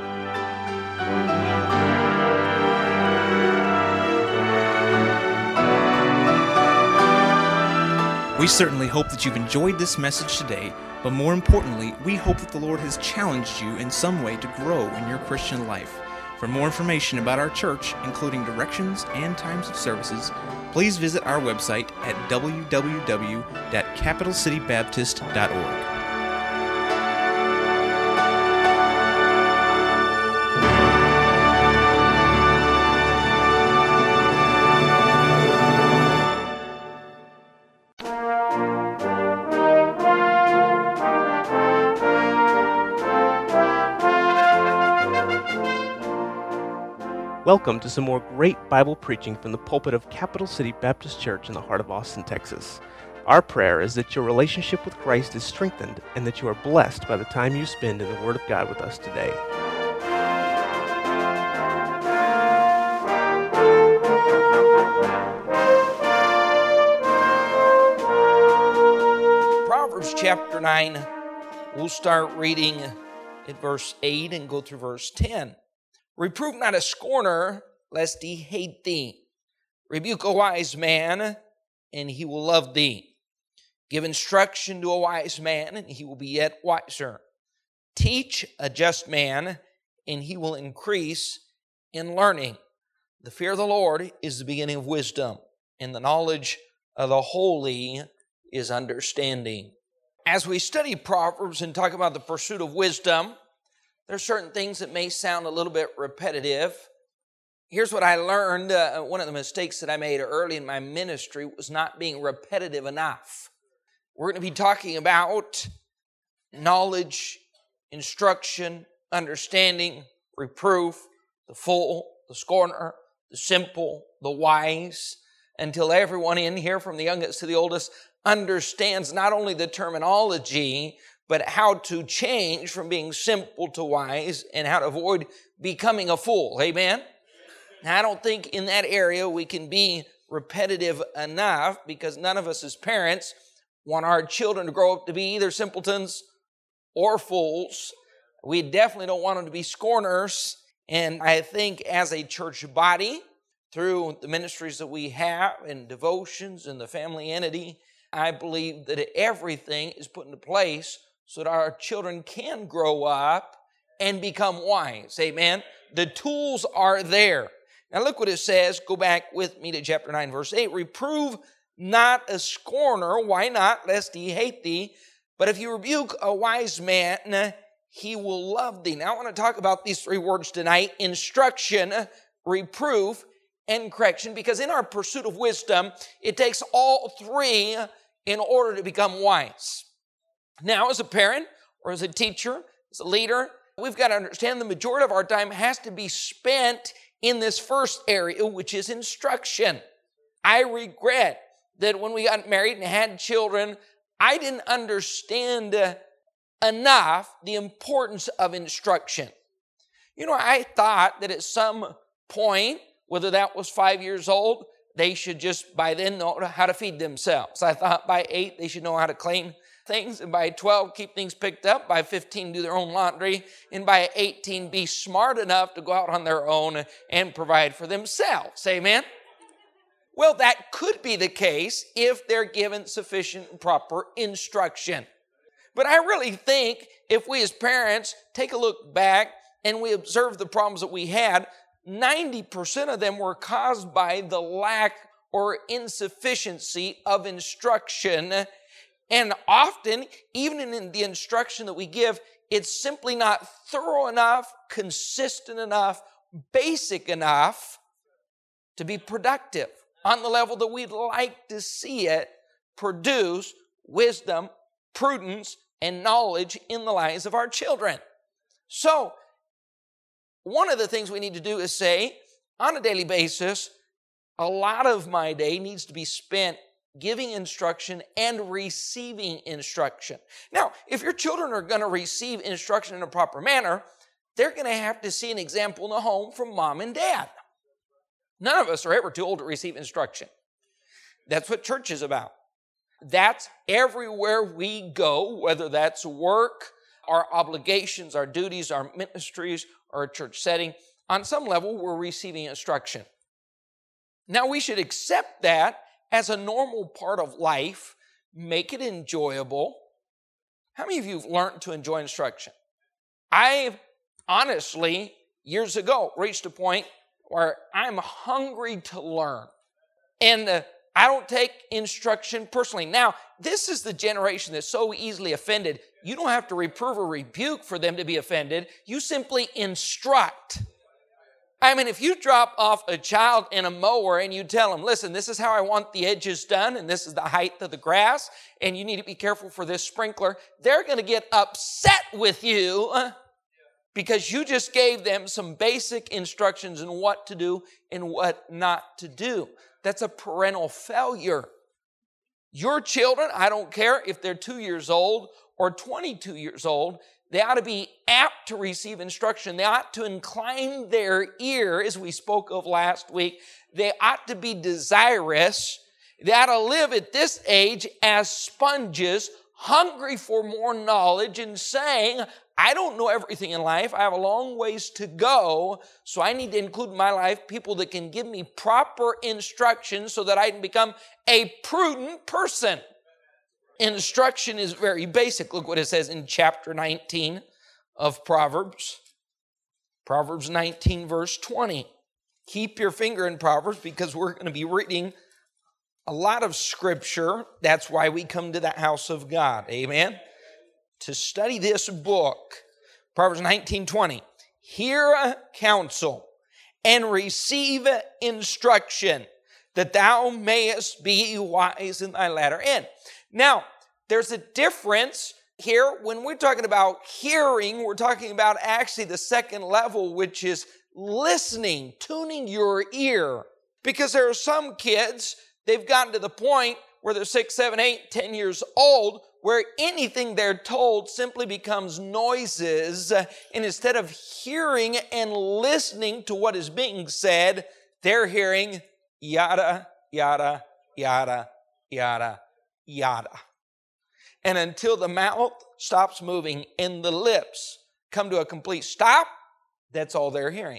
We certainly hope that you've enjoyed this message today, but more importantly, we hope that the Lord has challenged you in some way to grow in your Christian life. For more information about our church, including directions and times of services, please visit our website at w w w dot capital city baptist dot org. Welcome to some more great Bible preaching from the pulpit of Capital City Baptist Church in the heart of Austin, Texas. Our prayer is that your relationship with Christ is strengthened and that you are blessed by the time you spend in the Word of God with us today. Proverbs chapter nine, we'll start reading at verse eight and go through verse ten. Reprove not a scorner, lest he hate thee. Rebuke a wise man, and he will love thee. Give instruction to a wise man, and he will be yet wiser. Teach a just man, and he will increase in learning. The fear of the Lord is the beginning of wisdom, and the knowledge of the holy is understanding. As we study Proverbs and talk about the pursuit of wisdom, there are certain things that may sound a little bit repetitive. Here's what I learned. Uh, one of the mistakes that I made early in my ministry was not being repetitive enough. We're going to be talking about knowledge, instruction, understanding, reproof, the fool, the scorner, the simple, the wise, until everyone in here, from the youngest to the oldest, understands not only the terminology, but how to change from being simple to wise and how to avoid becoming a fool. Amen? Now, I don't think in that area we can be repetitive enough, because none of us as parents want our children to grow up to be either simpletons or fools. We definitely don't want them to be scorners. And I think as a church body, through the ministries that we have and devotions and the family entity, I believe that everything is put into place so that our children can grow up and become wise. Amen? The tools are there. Now look what it says. Go back with me to chapter nine, verse eight. Reprove not a scorner. Why not? Lest he hate thee. But if you rebuke a wise man, he will love thee. Now I want to talk about these three words tonight: instruction, reproof, and correction. Because in our pursuit of wisdom, it takes all three in order to become wise. Now, as a parent or as a teacher, as a leader, we've got to understand the majority of our time has to be spent in this first area, which is instruction. I regret that when we got married and had children, I didn't understand enough the importance of instruction. You know, I thought that at some point, whether that was five years old, they should just by then know how to feed themselves. I thought by eight, they should know how to clean things, and by twelve, keep things picked up, by fifteen, do their own laundry, and by eighteen, be smart enough to go out on their own and provide for themselves. Amen? Well, that could be the case if they're given sufficient and proper instruction. But I really think if we as parents take a look back and we observe the problems that we had, ninety percent of them were caused by the lack or insufficiency of instruction. And often, even in the instruction that we give, it's simply not thorough enough, consistent enough, basic enough to be productive on the level that we'd like to see it produce wisdom, prudence, and knowledge in the lives of our children. So, one of the things we need to do is say, on a daily basis, a lot of my day needs to be spent giving instruction and receiving instruction. Now, if your children are going to receive instruction in a proper manner, they're going to have to see an example in the home from mom and dad. None of us are ever too old to receive instruction. That's what church is about. That's everywhere we go, whether that's work, our obligations, our duties, our ministries, or a church setting. On some level, we're receiving instruction. Now, we should accept that as a normal part of life, make it enjoyable. How many of you have learned to enjoy instruction? I honestly, years ago, reached a point where I'm hungry to learn. And uh, I don't take instruction personally. Now, this is the generation that's so easily offended. You don't have to reprove or rebuke for them to be offended. You simply instruct. I mean, if you drop off a child in a mower and you tell them, listen, this is how I want the edges done, and this is the height of the grass, and you need to be careful for this sprinkler, they're going to get upset with you because you just gave them some basic instructions on what to do and what not to do. That's a parental failure. Your children, I don't care if they're two years old or twenty-two years old, they ought to be apt to receive instruction. They ought to incline their ear, as we spoke of last week. They ought to be desirous. They ought to live at this age as sponges, hungry for more knowledge and saying, I don't know everything in life. I have a long ways to go, so I need to include in my life people that can give me proper instruction so that I can become a prudent person. Instruction is very basic. Look what it says in chapter nineteen of Proverbs. Proverbs nineteen, verse twenty. Keep your finger in Proverbs because we're going to be reading a lot of scripture. That's why we come to the house of God. Amen? To study this book. Proverbs nineteen, twenty. Hear counsel and receive instruction, that thou mayest be wise in thy latter end. Now, there's a difference here. When we're talking about hearing, we're talking about actually the second level, which is listening, tuning your ear. Because there are some kids, they've gotten to the point where they're six, seven, eight, ten years old, where anything they're told simply becomes noises. And instead of hearing and listening to what is being said, they're hearing yada, yada, yada, yada, yada. And until the mouth stops moving and the lips come to a complete stop, that's all they're hearing.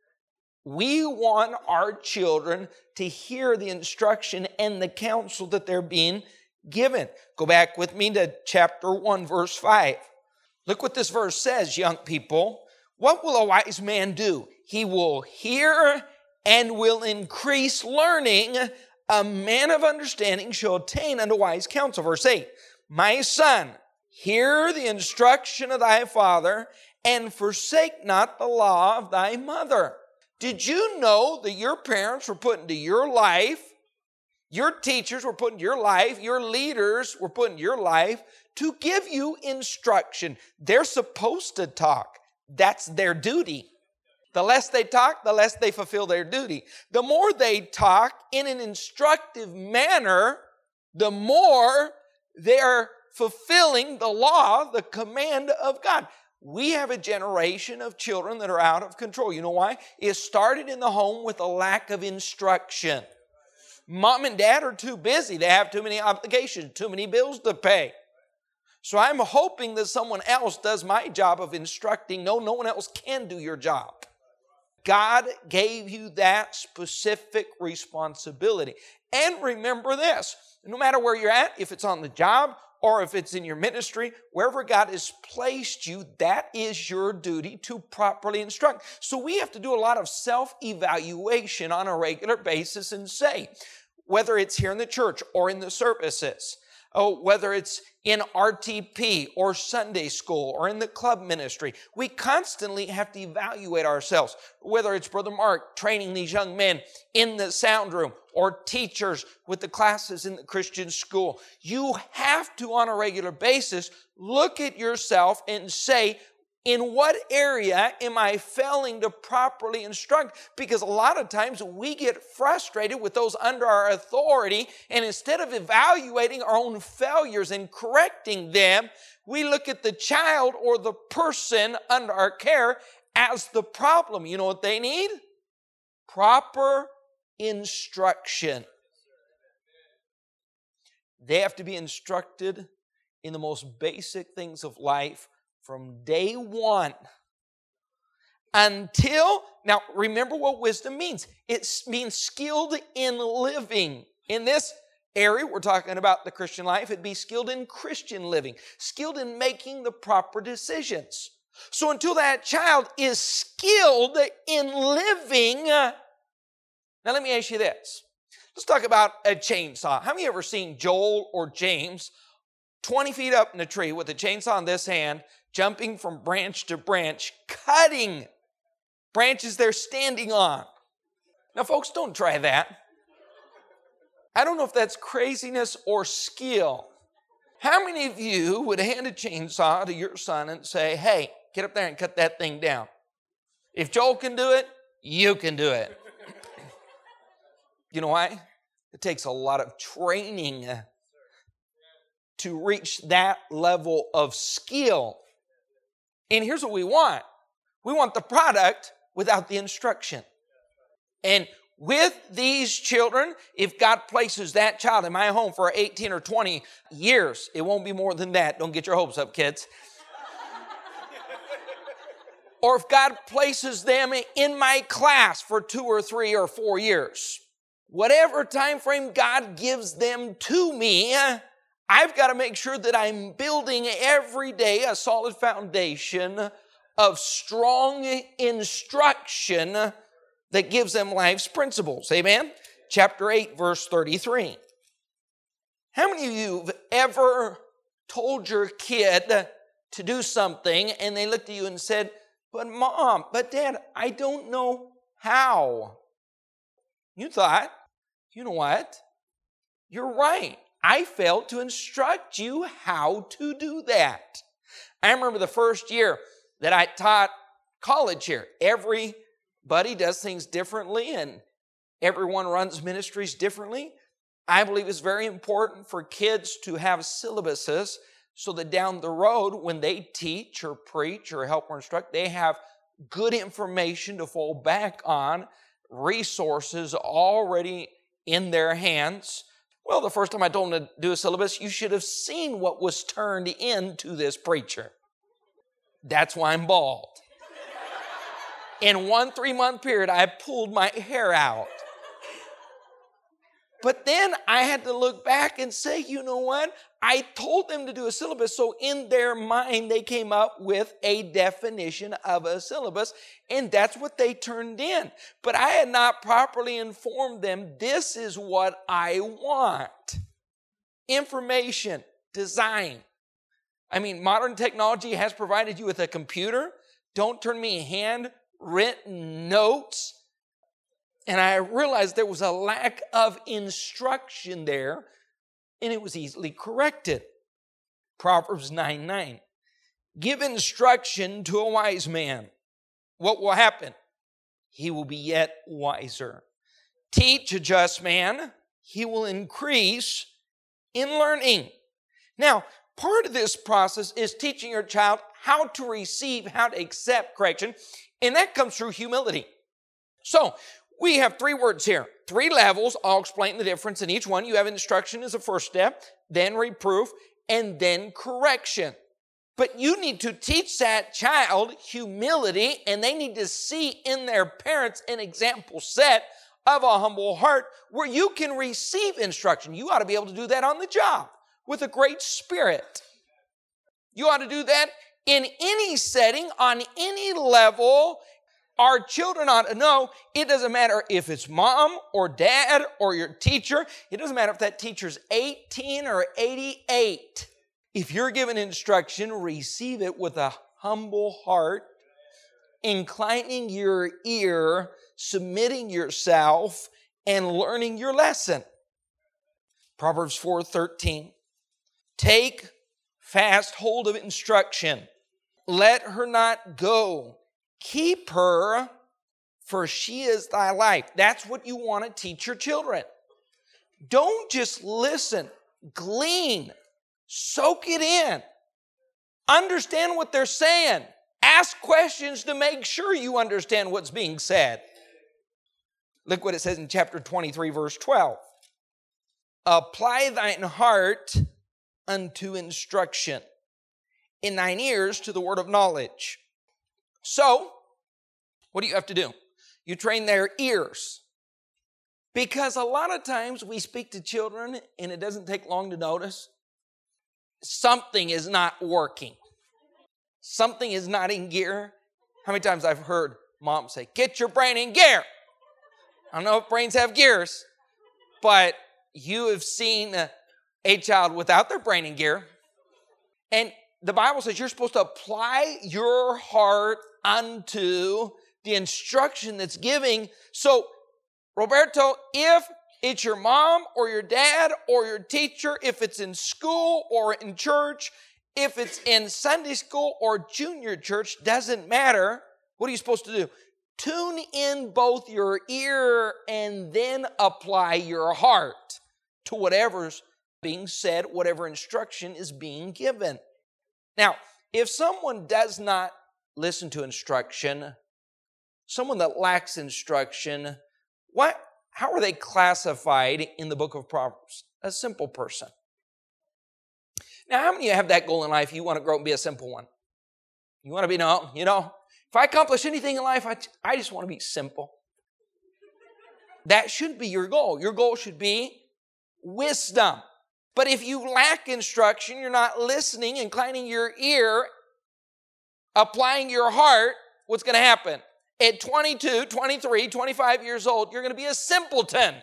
We want our children to hear the instruction and the counsel that they're being given. Go back with me to chapter one, verse five. Look what this verse says, young people. What will a wise man do? He will hear and will increase learning. A man of understanding shall attain unto wise counsel. Verse eight, my son, hear the instruction of thy father, and forsake not the law of thy mother. Did you know that your parents were put into your life, your teachers were put into your life, your leaders were put into your life to give you instruction? They're supposed to talk. That's their duty. The less they talk, the less they fulfill their duty. The more they talk in an instructive manner, the more they're fulfilling the law, the command of God. We have a generation of children that are out of control. You know why? It started in the home with a lack of instruction. Mom and dad are too busy. They have too many obligations, too many bills to pay. So I'm hoping that someone else does my job of instructing. No, no one else can do your job. God gave you that specific responsibility. And remember this, no matter where you're at, if it's on the job or if it's in your ministry, wherever God has placed you, that is your duty to properly instruct. So we have to do a lot of self-evaluation on a regular basis and say, whether it's here in the church or in the services, Oh, whether it's in R T P or Sunday school or in the club ministry, we constantly have to evaluate ourselves. Whether it's Brother Mark training these young men in the sound room or teachers with the classes in the Christian school, you have to, on a regular basis, look at yourself and say, in what area am I failing to properly instruct? Because a lot of times we get frustrated with those under our authority, and instead of evaluating our own failures and correcting them, we look at the child or the person under our care as the problem. You know what they need? Proper instruction. They have to be instructed in the most basic things of life from day one until, now remember what wisdom means. It means skilled in living. In this area, we're talking about the Christian life, it'd be skilled in Christian living, skilled in making the proper decisions. So until that child is skilled in living, now let me ask you this. Let's talk about a chainsaw. Have you ever seen Joel or James twenty feet up in a tree with a chainsaw in this hand, jumping from branch to branch, cutting branches they're standing on? Now, folks, don't try that. I don't know if that's craziness or skill. How many of you would hand a chainsaw to your son and say, hey, get up there and cut that thing down? If Joel can do it, you can do it. You know why? It takes a lot of training to reach that level of skill. And here's what we want. We want the product without the instruction. And with these children, if God places that child in my home for eighteen or twenty years, it won't be more than that. Don't get your hopes up, kids. Or if God places them in my class for two or three or four years, whatever time frame God gives them to me, I've got to make sure that I'm building every day a solid foundation of strong instruction that gives them life's principles. Amen? Chapter eight, verse thirty-three. How many of you have ever told your kid to do something and they looked at you and said, but Mom, but Dad, I don't know how? You thought, you know what? You're right. I failed to instruct you how to do that. I remember the first year that I taught college here. Everybody does things differently and everyone runs ministries differently. I believe it's very important for kids to have syllabuses so that down the road when they teach or preach or help or instruct, they have good information to fall back on, resources already in their hands. Well, the first time I told them to do a syllabus, you should have seen what was turned into this preacher. That's why I'm bald. In one three-month period, I pulled my hair out. But then I had to look back and say, you know what? I told them to do a syllabus, so in their mind, they came up with a definition of a syllabus, and that's what they turned in. But I had not properly informed them, this is what I want. Information, design. I mean, modern technology has provided you with a computer. Don't turn me handwritten notes. And I realized there was a lack of instruction there, and it was easily corrected. Proverbs nine nine. Give instruction to a wise man. What will happen? He will be yet wiser. Teach a just man. He will increase in learning. Now, part of this process is teaching your child how to receive, how to accept correction, and that comes through humility. So, we have three words here, three levels. I'll explain the difference in each one. You have instruction as a first step, then reproof, and then correction. But you need to teach that child humility, and they need to see in their parents an example set of a humble heart where you can receive instruction. You ought to be able to do that on the job with a great spirit. You ought to do that in any setting, on any level. Our children ought to know it doesn't matter if it's mom or dad or your teacher. It doesn't matter if that teacher's eighteen or eighty-eight. If you're given instruction, receive it with a humble heart, inclining your ear, submitting yourself, and learning your lesson. Proverbs four thirteen. Take fast hold of instruction. Let her not go. Keep her, for she is thy life. That's what you want to teach your children. Don't just listen. Glean. Soak it in. Understand what they're saying. Ask questions to make sure you understand what's being said. Look what it says in chapter twenty-three, verse twelve. Apply thine heart unto instruction, in thine ears to the word of knowledge. So, what do you have to do? You train their ears. Because a lot of times we speak to children and it doesn't take long to notice something is not working. Something is not in gear. How many times I've heard mom say, get your brain in gear. I don't know if brains have gears, but you have seen a, a child without their brain in gear. And the Bible says you're supposed to apply your heart unto the instruction that's giving. So, Roberto, if it's your mom or your dad or your teacher, if it's in school or in church, if it's in Sunday school or junior church, doesn't matter. What are you supposed to do? Tune in both your ear and then apply your heart to whatever's being said, whatever instruction is being given. Now, if someone does not listen to instruction, someone that lacks instruction, what, how are they classified in the book of Proverbs? A simple person. Now, how many of you have that goal in life? You want to grow up and be a simple one. You want to be, no, you know, if I accomplish anything in life, I, I just want to be simple. That should be your goal. Your goal should be wisdom. But if you lack instruction, you're not listening, inclining your ear, applying your heart, what's going to happen? At twenty-two, twenty-three, twenty-five years old, you're going to be a simpleton.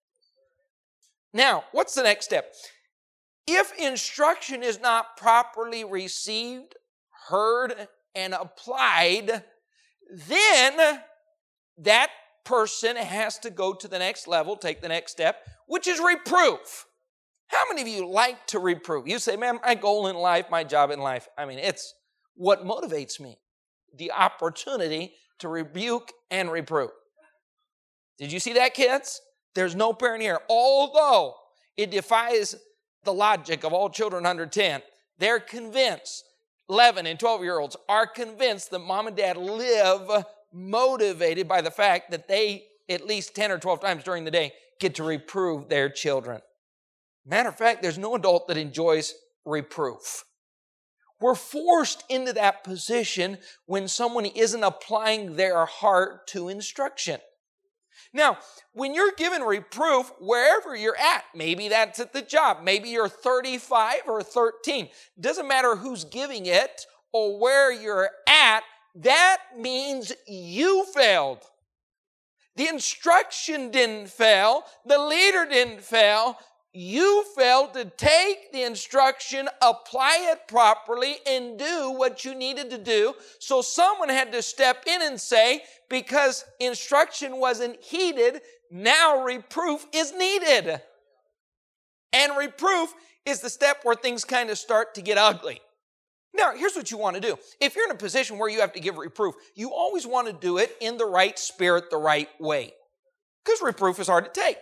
Now, what's the next step? If instruction is not properly received, heard, and applied, then that person has to go to the next level, take the next step, which is reproof. How many of you like to reprove? You say, man, my goal in life, my job in life, I mean, it's what motivates me. The opportunity to rebuke and reprove. Did you see that, kids? There's no parent here. Although it defies the logic of all children under ten, they're convinced, eleven and twelve-year-olds are convinced that mom and dad live motivated by the fact that they, at least ten or twelve times during the day, get to reprove their children. Matter of fact, there's no adult that enjoys reproof. We're forced into that position when someone isn't applying their heart to instruction. Now, when you're given reproof, wherever you're at, maybe that's at the job, maybe you're thirty-five or thirteen, doesn't matter who's giving it or where you're at, that means you failed. The instruction didn't fail, the leader didn't fail. You failed to take the instruction, apply it properly, and do what you needed to do. So someone had to step in and say, because instruction wasn't heeded, now reproof is needed. And reproof is the step where things kind of start to get ugly. Now, here's what you want to do. If you're in a position where you have to give reproof, you always want to do it in the right spirit, the right way. Because reproof is hard to take.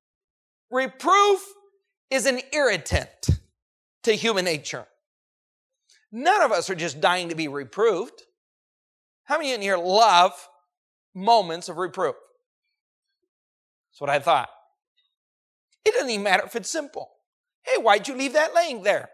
Reproof is an irritant to human nature. None of us are just dying to be reproved. How many in here love moments of reproof? That's what I thought. It doesn't even matter if it's simple. Hey, why'd you leave that laying there?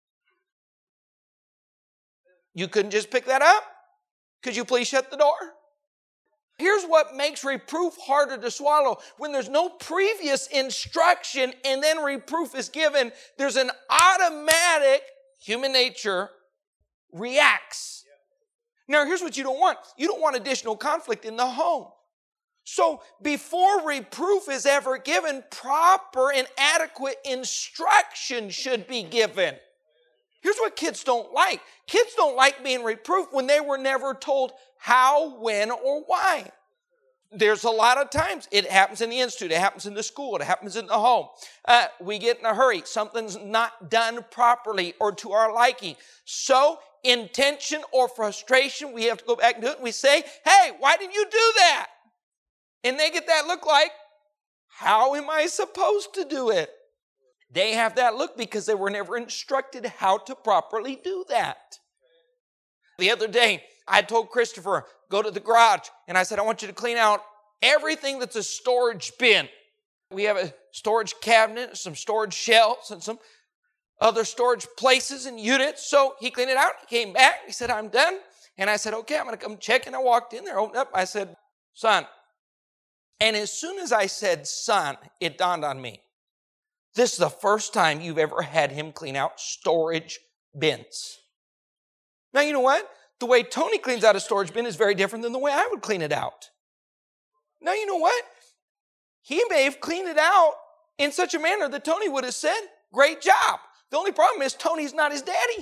You couldn't just pick that up? Could you please shut the door? Here's what makes reproof harder to swallow. When there's no previous instruction and then reproof is given, there's an automatic human nature reacts. Now, here's what you don't want. You don't want additional conflict in the home. So before reproof is ever given, proper and adequate instruction should be given. Here's what kids don't like. Kids don't like being reproved when they were never told how, when, or why. There's a lot of times it happens in the institute, it happens in the school, it happens in the home. Uh, we get in a hurry. Something's not done properly or to our liking. So in tension or frustration, we have to go back and do it. And we say, hey, why didn't you do that? And they get that look like, how am I supposed to do it? They have that look because they were never instructed how to properly do that. The other day, I told Christopher, go to the garage, and I said, I want you to clean out everything that's a storage bin. We have a storage cabinet, some storage shelves, and some other storage places and units. So he cleaned it out. He came back. He said, I'm done. And I said, okay, I'm going to come check. And I walked in there, opened up. I said, son. And as soon as I said son, it dawned on me. This is the first time you've ever had him clean out storage bins. Now, you know what? The way Tony cleans out a storage bin is very different than the way I would clean it out. Now, you know what? He may have cleaned it out in such a manner that Tony would have said, great job. The only problem is Tony's not his daddy.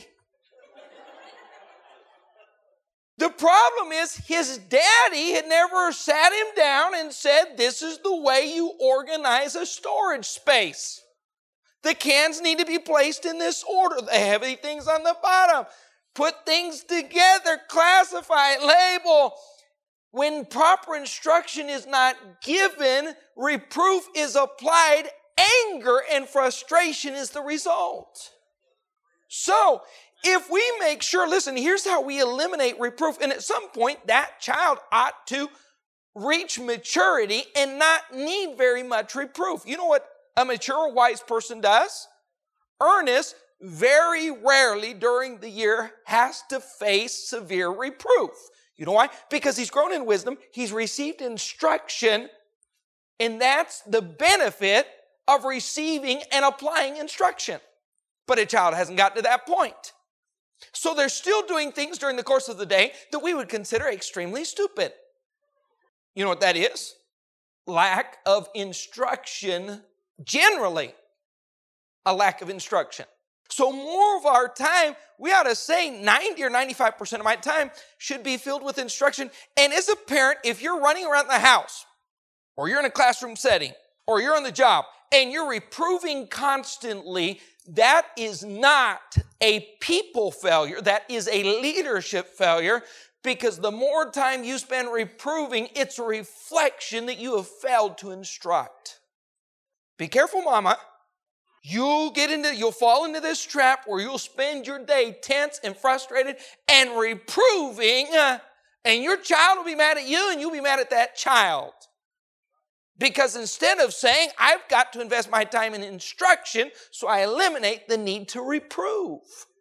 The problem is his daddy had never sat him down and said, this is the way you organize a storage space. The cans need to be placed in this order. The heavy things on the bottom. Put things together, classify, label. When proper instruction is not given, reproof is applied, anger and frustration is the result. So, if we make sure, listen, here's how we eliminate reproof. And at some point, that child ought to reach maturity and not need very much reproof. You know what a mature, wise person does? Ernest very rarely during the year has to face severe reproof. You know why? Because he's grown in wisdom, he's received instruction, and that's the benefit of receiving and applying instruction. But a child hasn't gotten to that point. So they're still doing things during the course of the day that we would consider extremely stupid. You know what that is? Lack of instruction generally. A lack of instruction. So more of our time, we ought to say ninety or ninety-five percent of my time should be filled with instruction. And as a parent, if you're running around the house, or you're in a classroom setting, or you're on the job, and you're reproving constantly, that is not a people failure. That is a leadership failure, because the more time you spend reproving, it's a reflection that you have failed to instruct. Be careful, mama. You'll get into, you'll fall into this trap where you'll spend your day tense and frustrated and reproving, uh, and your child will be mad at you and you'll be mad at that child. Because instead of saying, I've got to invest my time in instruction, so I eliminate the need to reprove.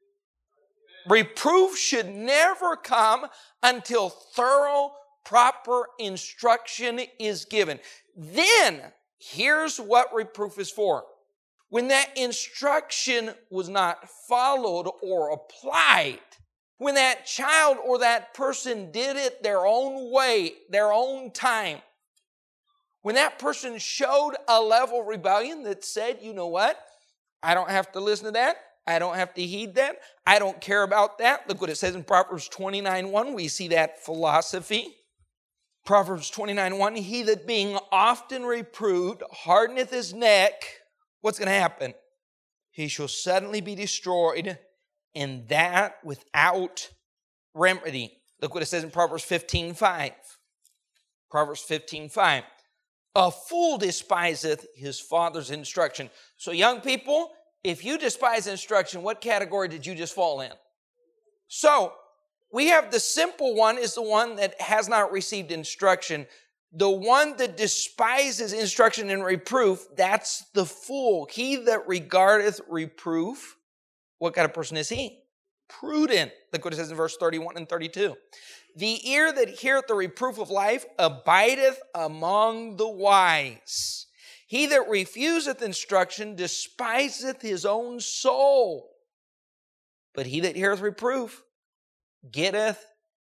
Reproof should never come until thorough, proper instruction is given. Then, here's what reproof is for. When that instruction was not followed or applied, when that child or that person did it their own way, their own time, when that person showed a level of rebellion that said, you know what, I don't have to listen to that, I don't have to heed that, I don't care about that. Look what it says in Proverbs twenty-nine one, we see that philosophy. Proverbs twenty-nine one, he that being often reproved hardeneth his neck, what's going to happen? He shall suddenly be destroyed, and that without remedy. Look what it says in Proverbs fifteen five. Proverbs fifteen five. A fool despiseth his father's instruction. So young people, if you despise instruction, what category did you just fall in? So, we have the simple one is the one that has not received instruction. The one that despises instruction and reproof, that's the fool. He that regardeth reproof, what kind of person is he? Prudent. Look what it says in verse thirty-one and thirty-two. The ear that heareth the reproof of life abideth among the wise. He that refuseth instruction despiseth his own soul. But he that heareth reproof getteth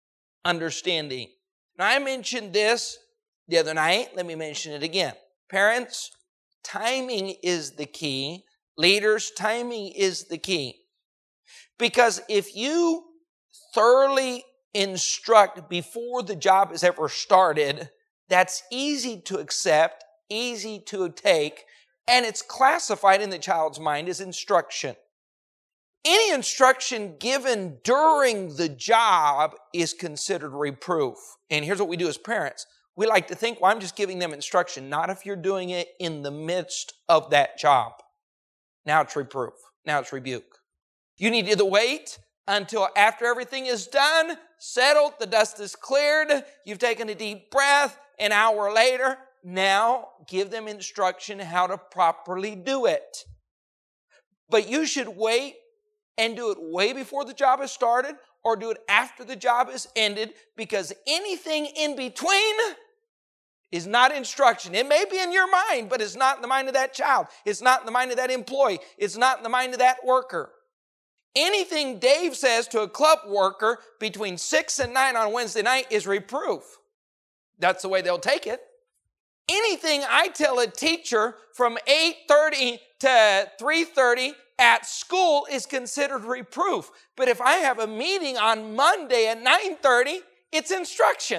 understanding. Now, I mentioned this the other night. Let me mention it again. Parents, timing is the key. Leaders, timing is the key. Because if you thoroughly instruct before the job is ever started, that's easy to accept, easy to take, and it's classified in the child's mind as instruction. Any instruction given during the job is considered reproof. And here's what we do as parents. We like to think, well, I'm just giving them instruction. Not if you're doing it in the midst of that job. Now it's reproof. Now it's rebuke. You need to either wait until after everything is done, settled, the dust is cleared, you've taken a deep breath, an hour later, now give them instruction how to properly do it. But you should wait and do it way before the job is started or do it after the job is ended, because anything in between is not instruction. It may be in your mind, but it's not in the mind of that child. It's not in the mind of that employee. It's not in the mind of that worker. Anything Dave says to a club worker between six and nine on Wednesday night is reproof. That's the way they'll take it. Anything I tell a teacher from eight thirty to three thirty at school is considered reproof. But if I have a meeting on Monday at nine thirty, it's instruction.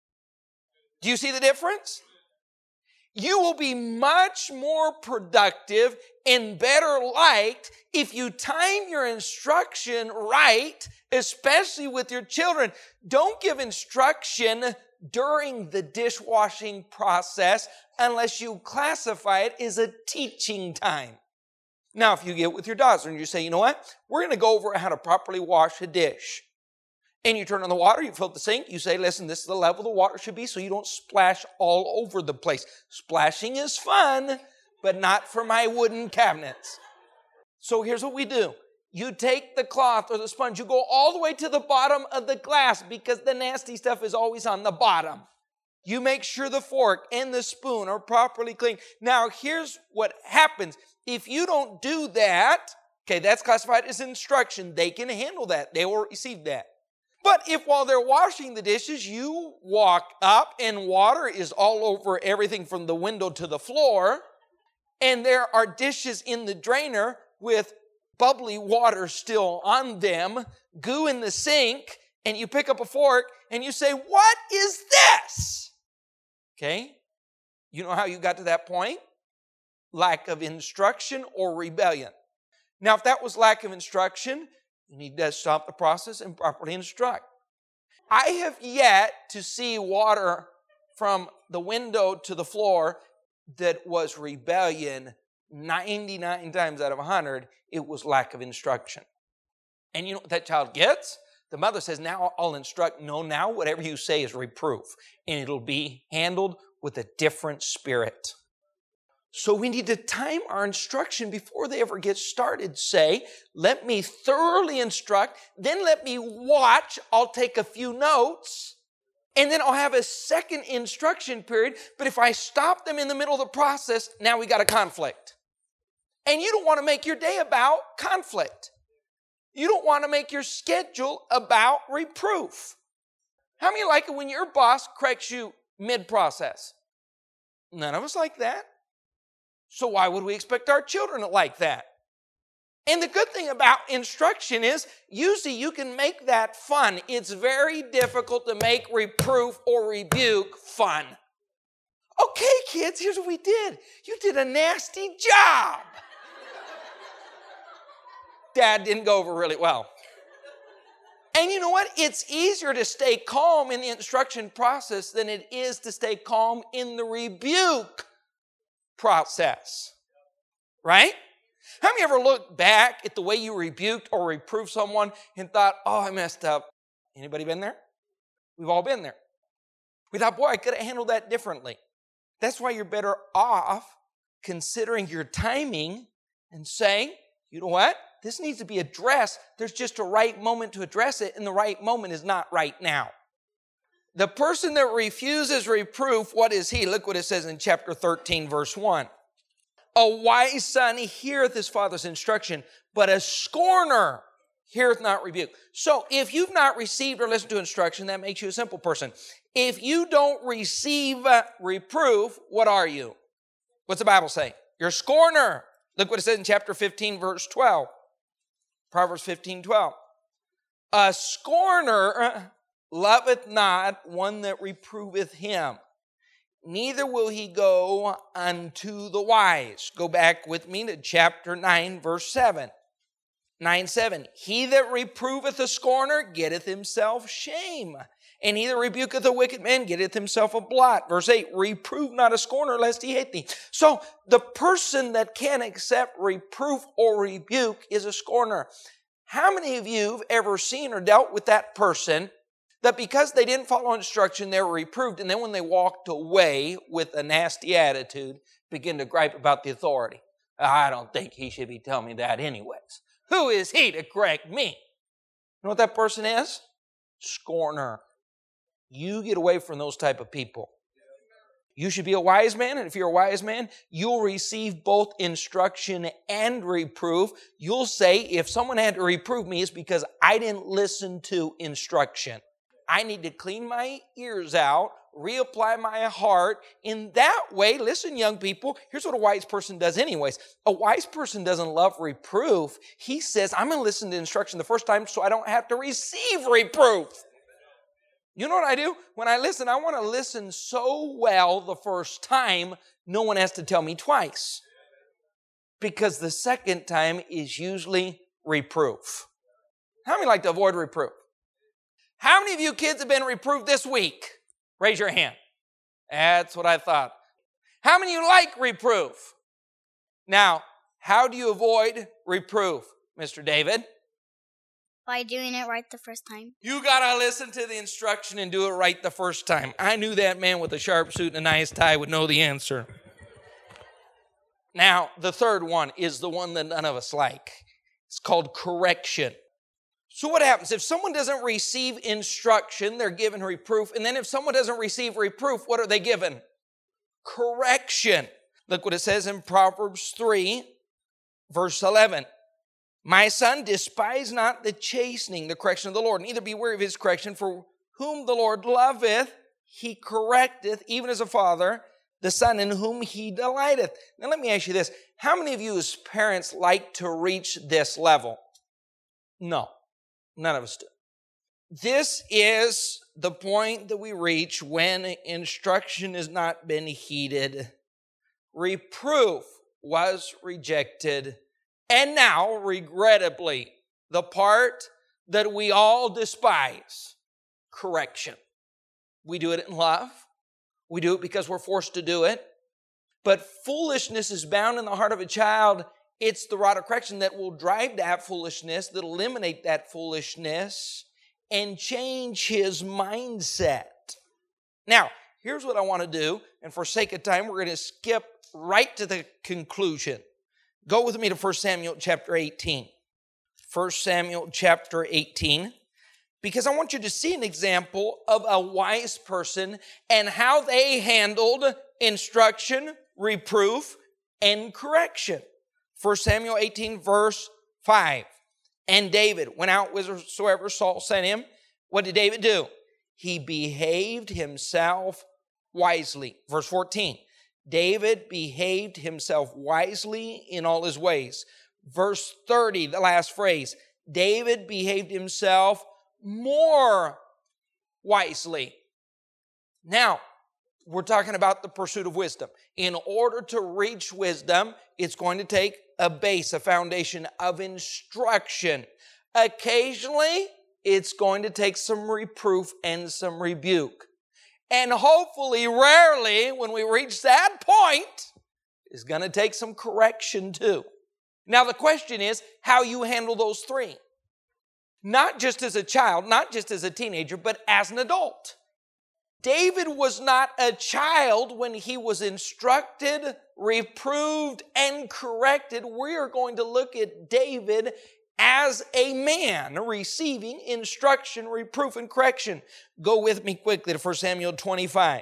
Do you see the difference? You will be much more productive and better liked if you time your instruction right, especially with your children. Don't give instruction during the dishwashing process unless you classify it as a teaching time. Now, if you get with your daughter and you say, you know what, we're going to go over how to properly wash a dish. And you turn on the water, you fill up the sink, you say, listen, this is the level the water should be so you don't splash all over the place. Splashing is fun, but not for my wooden cabinets. So here's what we do. You take the cloth or the sponge, you go all the way to the bottom of the glass because the nasty stuff is always on the bottom. You make sure the fork and the spoon are properly clean. Now, here's what happens. If you don't do that, okay, that's classified as instruction. They can handle that. They will receive that. But if while they're washing the dishes, you walk up and water is all over everything from the window to the floor, and there are dishes in the drainer with bubbly water still on them, goo in the sink, and you pick up a fork and you say, what is this? Okay, you know how you got to that point? Lack of instruction or rebellion. Now, if that was lack of instruction, you need to stop the process and properly instruct. I have yet to see water from the window to the floor that was rebellion. ninety-nine times out of one hundred, it was lack of instruction. And you know what that child gets? The mother says, now I'll instruct. No, now whatever you say is reproof. And it'll be handled with a different spirit. So we need to time our instruction before they ever get started. Say, let me thoroughly instruct, then let me watch. I'll take a few notes, and then I'll have a second instruction period. But if I stop them in the middle of the process, now we got a conflict. And you don't want to make your day about conflict. You don't want to make your schedule about reproof. How many like it when your boss corrects you mid-process? None of us like that. So why would we expect our children to like that? And the good thing about instruction is usually you can make that fun. It's very difficult to make reproof or rebuke fun. Okay, kids, here's what we did. You did a nasty job. Dad didn't go over really well. And you know what? It's easier to stay calm in the instruction process than it is to stay calm in the rebuke process. Right? How many ever looked back at the way you rebuked or reproved someone and thought, oh, I messed up? Anybody been there? We've all been there. We thought, boy, I could have handled that differently. That's why you're better off considering your timing and saying, you know what? This needs to be addressed. There's just a right moment to address it, and the right moment is not right now. The person that refuses reproof, what is he? Look what it says in chapter thirteen, verse one. A wise son heareth his father's instruction, but a scorner heareth not rebuke. So if you've not received or listened to instruction, that makes you a simple person. If you don't receive uh, reproof, what are you? What's the Bible say? You're a scorner. Look what it says in chapter fifteen, verse twelve. Proverbs fifteen, twelve. A scorner loveth not one that reproveth him, neither will he go unto the wise. Go back with me to chapter nine, verse seven. nine, seven. He that reproveth a scorner getteth himself shame, and he that rebuketh a wicked man getteth himself a blot. Verse eight, reprove not a scorner lest he hate thee. So the person that can't accept reproof or rebuke is a scorner. How many of you have ever seen or dealt with that person that because they didn't follow instruction, they were reproved, and then when they walked away with a nasty attitude, begin to gripe about the authority? I don't think he should be telling me that anyways. Who is he to correct me? You know what that person is? Scorner. You get away from those type of people. You should be a wise man, and if you're a wise man, you'll receive both instruction and reproof. You'll say, if someone had to reprove me, it's because I didn't listen to instruction. I need to clean my ears out, reapply my heart. In that way, listen, young people, here's what a wise person does anyways. A wise person doesn't love reproof. He says, I'm going to listen to instruction the first time so I don't have to receive reproof. You know what I do? When I listen, I want to listen so well the first time, no one has to tell me twice. Because the second time is usually reproof. How many like to avoid reproof? How many of you kids have been reproved this week? Raise your hand. That's what I thought. How many of you like reproof? Now, how do you avoid reproof, Mister David? By doing it right the first time. You got to listen to the instruction and do it right the first time. I knew that man with a sharp suit and a nice tie would know the answer. Now, the third one is the one that none of us like. It's called correction. So what happens? If someone doesn't receive instruction, they're given reproof. And then if someone doesn't receive reproof, what are they given? Correction. Look what it says in Proverbs three, verse eleven. My son, despise not the chastening, the correction of the Lord, neither be weary of his correction, for whom the Lord loveth, he correcteth, even as a father, the son in whom he delighteth. Now let me ask you this. How many of you as parents like to reach this level? No, none of us do. This is the point that we reach when instruction has not been heeded. Reproof was rejected. And now, regrettably, the part that we all despise, correction. We do it in love. We do it because we're forced to do it. But foolishness is bound in the heart of a child. It's the rod of correction that will drive that foolishness, that eliminate that foolishness, and change his mindset. Now, here's what I want to do, and for sake of time, we're going to skip right to the conclusion. Go with me to First Samuel chapter eighteen. First Samuel chapter eighteen. Because I want you to see an example of a wise person and how they handled instruction, reproof, and correction. First Samuel eighteen, verse five. And David went out whithersoever Saul sent him. What did David do? He behaved himself wisely. Verse fourteen. David behaved himself wisely in all his ways. Verse thirty, the last phrase. David behaved himself more wisely. Now, we're talking about the pursuit of wisdom. In order to reach wisdom, it's going to take a base, a foundation of instruction. Occasionally, it's going to take some reproof and some rebuke. And hopefully, rarely, when we reach that point, it's going to take some correction too. Now, the question is how you handle those three. Not just as a child, not just as a teenager, but as an adult. David was not a child when he was instructed, reproved, and corrected. We are going to look at David as a man receiving instruction, reproof, and correction. Go with me quickly to First Samuel twenty-five.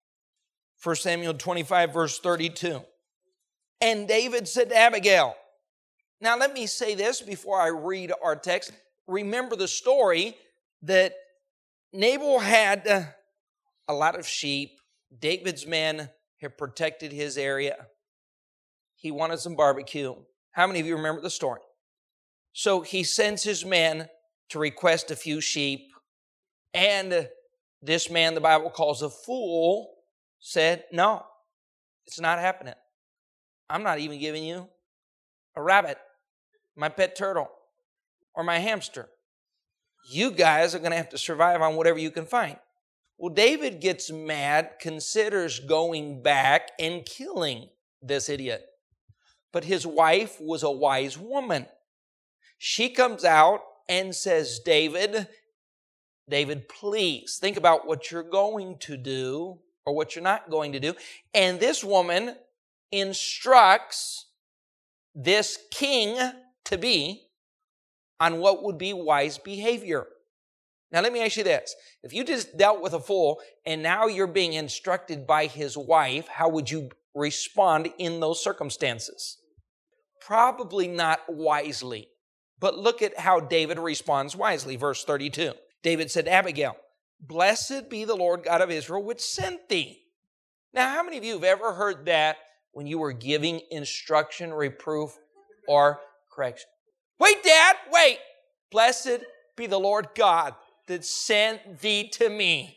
First Samuel twenty-five, verse thirty-two. And David said to Abigail. Now let me say this before I read our text. remember the story that Nabal had uh, a lot of sheep. David's men had protected his area. He wanted some barbecue. How many of you remember the story? So he sends his men to request a few sheep. And this man the Bible calls a fool said, no, it's not happening. I'm not even giving you a rabbit, my pet turtle, or my hamster. You guys are going to have to survive on whatever you can find. Well, David gets mad, considers going back and killing this idiot. But his wife was a wise woman. She comes out and says, David, David, please think about what you're going to do or what you're not going to do. And this woman instructs this king to be on what would be wise behavior. Now, let me ask you this. If you just dealt with a fool and now you're being instructed by his wife, how would you respond in those circumstances? Probably not wisely. But look at how David responds wisely. Verse thirty-two. David said to Abigail, blessed be the Lord God of Israel, which sent thee. Now, how many of you have ever heard that when you were giving instruction, reproof, or correction? Wait, Dad, wait. Blessed be the Lord God that sent thee to me.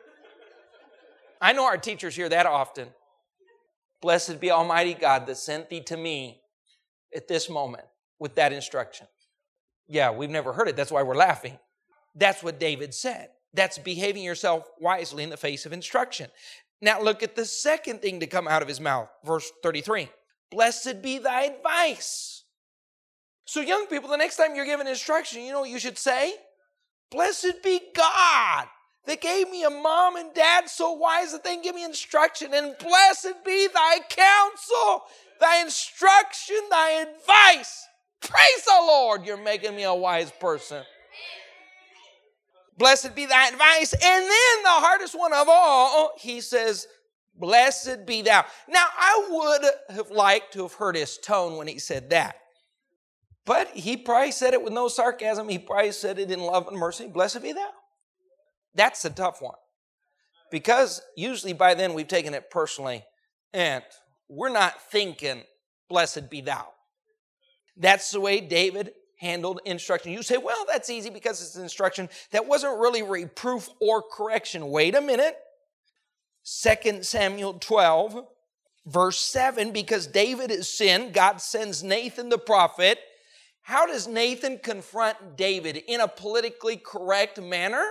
I know our teachers hear that often. Blessed be Almighty God that sent thee to me at this moment with that instruction. Yeah, we've never heard it. That's why we're laughing. That's what David said. That's behaving yourself wisely in the face of instruction. Now look at the second thing to come out of his mouth. Verse thirty-three. Blessed be thy advice. So young people, the next time you're given instruction, you know what you should say? Blessed be God that gave me a mom and dad so wise that they can give me instruction. And blessed be thy counsel, thy instruction, thy advice. Praise the Lord, you're making me a wise person. Blessed be thy advice. And then the hardest one of all, he says, blessed be thou. Now, I would have liked to have heard his tone when he said that. But he probably said it with no sarcasm. He probably said it in love and mercy. Blessed be thou. That's the tough one. Because usually by then we've taken it personally. And we're not thinking, blessed be thou. That's the way David handled instruction. You say, well, that's easy because it's instruction. That wasn't really reproof or correction. Wait a minute. Second Samuel twelve, verse seven, because David has sinned, God sends Nathan the prophet. How does Nathan confront David in a politically correct manner?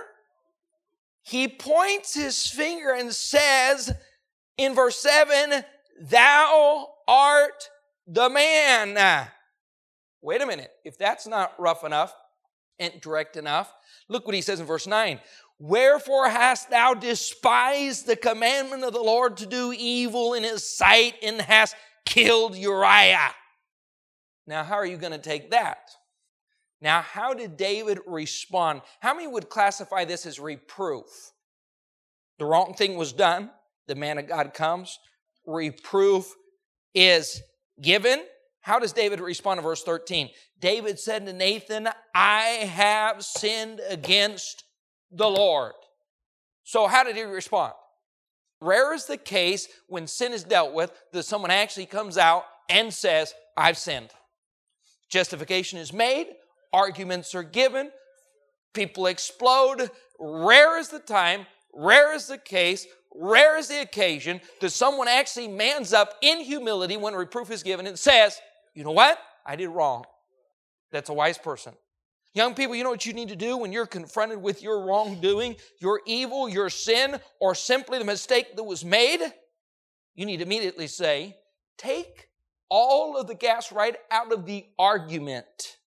He points his finger and says in verse seven, thou art the man. Wait a minute. If that's not rough enough and direct enough, look what he says in verse nine. Wherefore hast thou despised the commandment of the Lord to do evil in his sight and hast killed Uriah? Now, how are you going to take that? Now, how did David respond? How many would classify this as reproof? The wrong thing was done. The man of God comes. Reproof is given. How does David respond in verse thirteen? David said to Nathan, I have sinned against the Lord. So how did he respond? Rare is the case when sin is dealt with that someone actually comes out and says, I've sinned. Justification is made. Arguments are given. People explode. Rare is the time. Rare is the case. Rare is the occasion that someone actually mans up in humility when reproof is given and says, you know what? I did wrong. That's a wise person. Young people, you know what you need to do when you're confronted with your wrongdoing, your evil, your sin, or simply the mistake that was made? You need to immediately say, take all of the gas right out of the argument.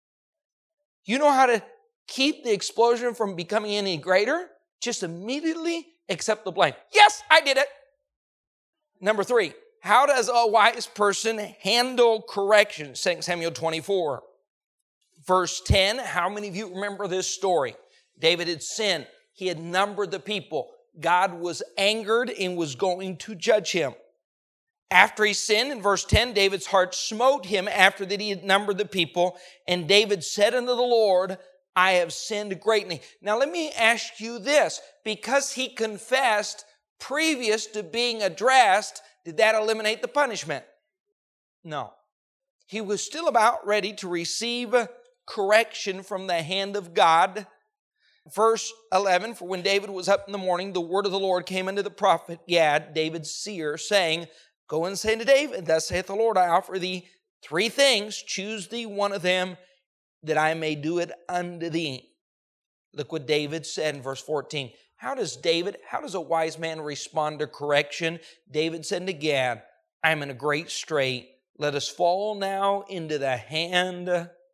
You know how to keep the explosion from becoming any greater? Just immediately accept the blame. Yes, I did it. Number three, how does a wise person handle correction? Second Samuel twenty-four. Verse ten, how many of you remember this story? David had sinned. He had numbered the people. God was angered and was going to judge him. After he sinned, in verse ten, David's heart smote him after that he had numbered the people. And David said unto the Lord, I have sinned greatly. Now let me ask you this. Because he confessed previous to being addressed, did that eliminate the punishment? No. He was still about ready to receive correction from the hand of God. Verse eleven, for when David was up in the morning, the word of the Lord came unto the prophet Gad, David's seer, saying, go and say to David, thus saith the Lord, I offer thee three things, choose thee one of them, that I may do it unto thee. Look what David said in verse fourteen. How does David, how does a wise man respond to correction? David said to Gad, I am in a great strait. Let us fall now into the hand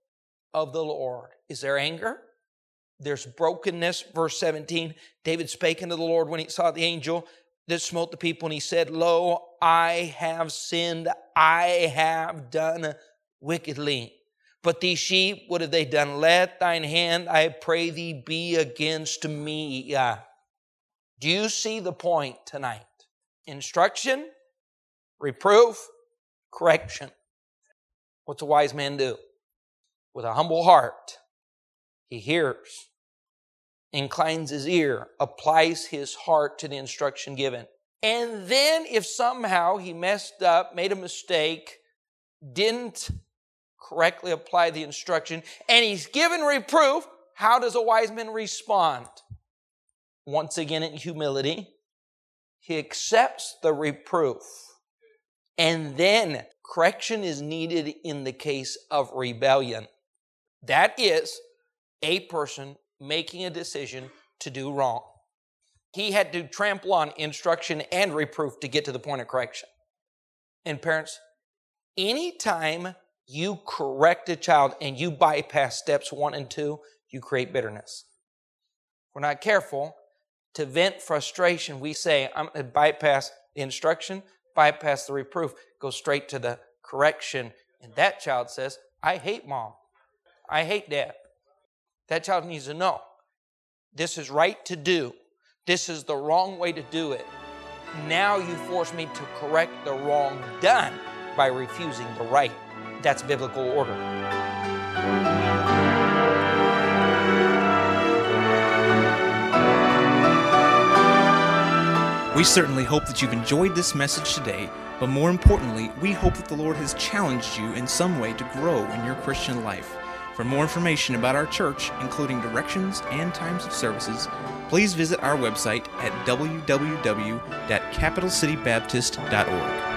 of the Lord. Is there anger? There's brokenness. Verse seventeen, David spake unto the Lord when he saw the angel that smote the people, and he said, lo, I have sinned, I have done wickedly. But these sheep, what have they done? Let thine hand, I pray thee, be against me. Uh, do you see the point tonight? Instruction, reproof, correction. What's a wise man do? With a humble heart, he hears, inclines his ear, applies his heart to the instruction given. And then if somehow he messed up, made a mistake, didn't correctly apply the instruction, and he's given reproof, how does a wise man respond? Once again in humility, he accepts the reproof. And then correction is needed in the case of rebellion. That is a person making a decision to do wrong. He had to trample on instruction and reproof to get to the point of correction. And parents, anytime you correct a child and you bypass steps one and two, you create bitterness. If we're not careful, to vent frustration, we say, I'm going to bypass the instruction, bypass the reproof, go straight to the correction. And that child says, I hate mom. I hate dad. That child needs to know, this is right to do. This is the wrong way to do it. Now you force me to correct the wrong done by refusing the right. That's biblical order. We certainly hope that you've enjoyed this message today, but more importantly, we hope that the Lord has challenged you in some way to grow in your Christian life. For more information about our church, including directions and times of services, please visit our website at w w w dot capital city baptist dot org.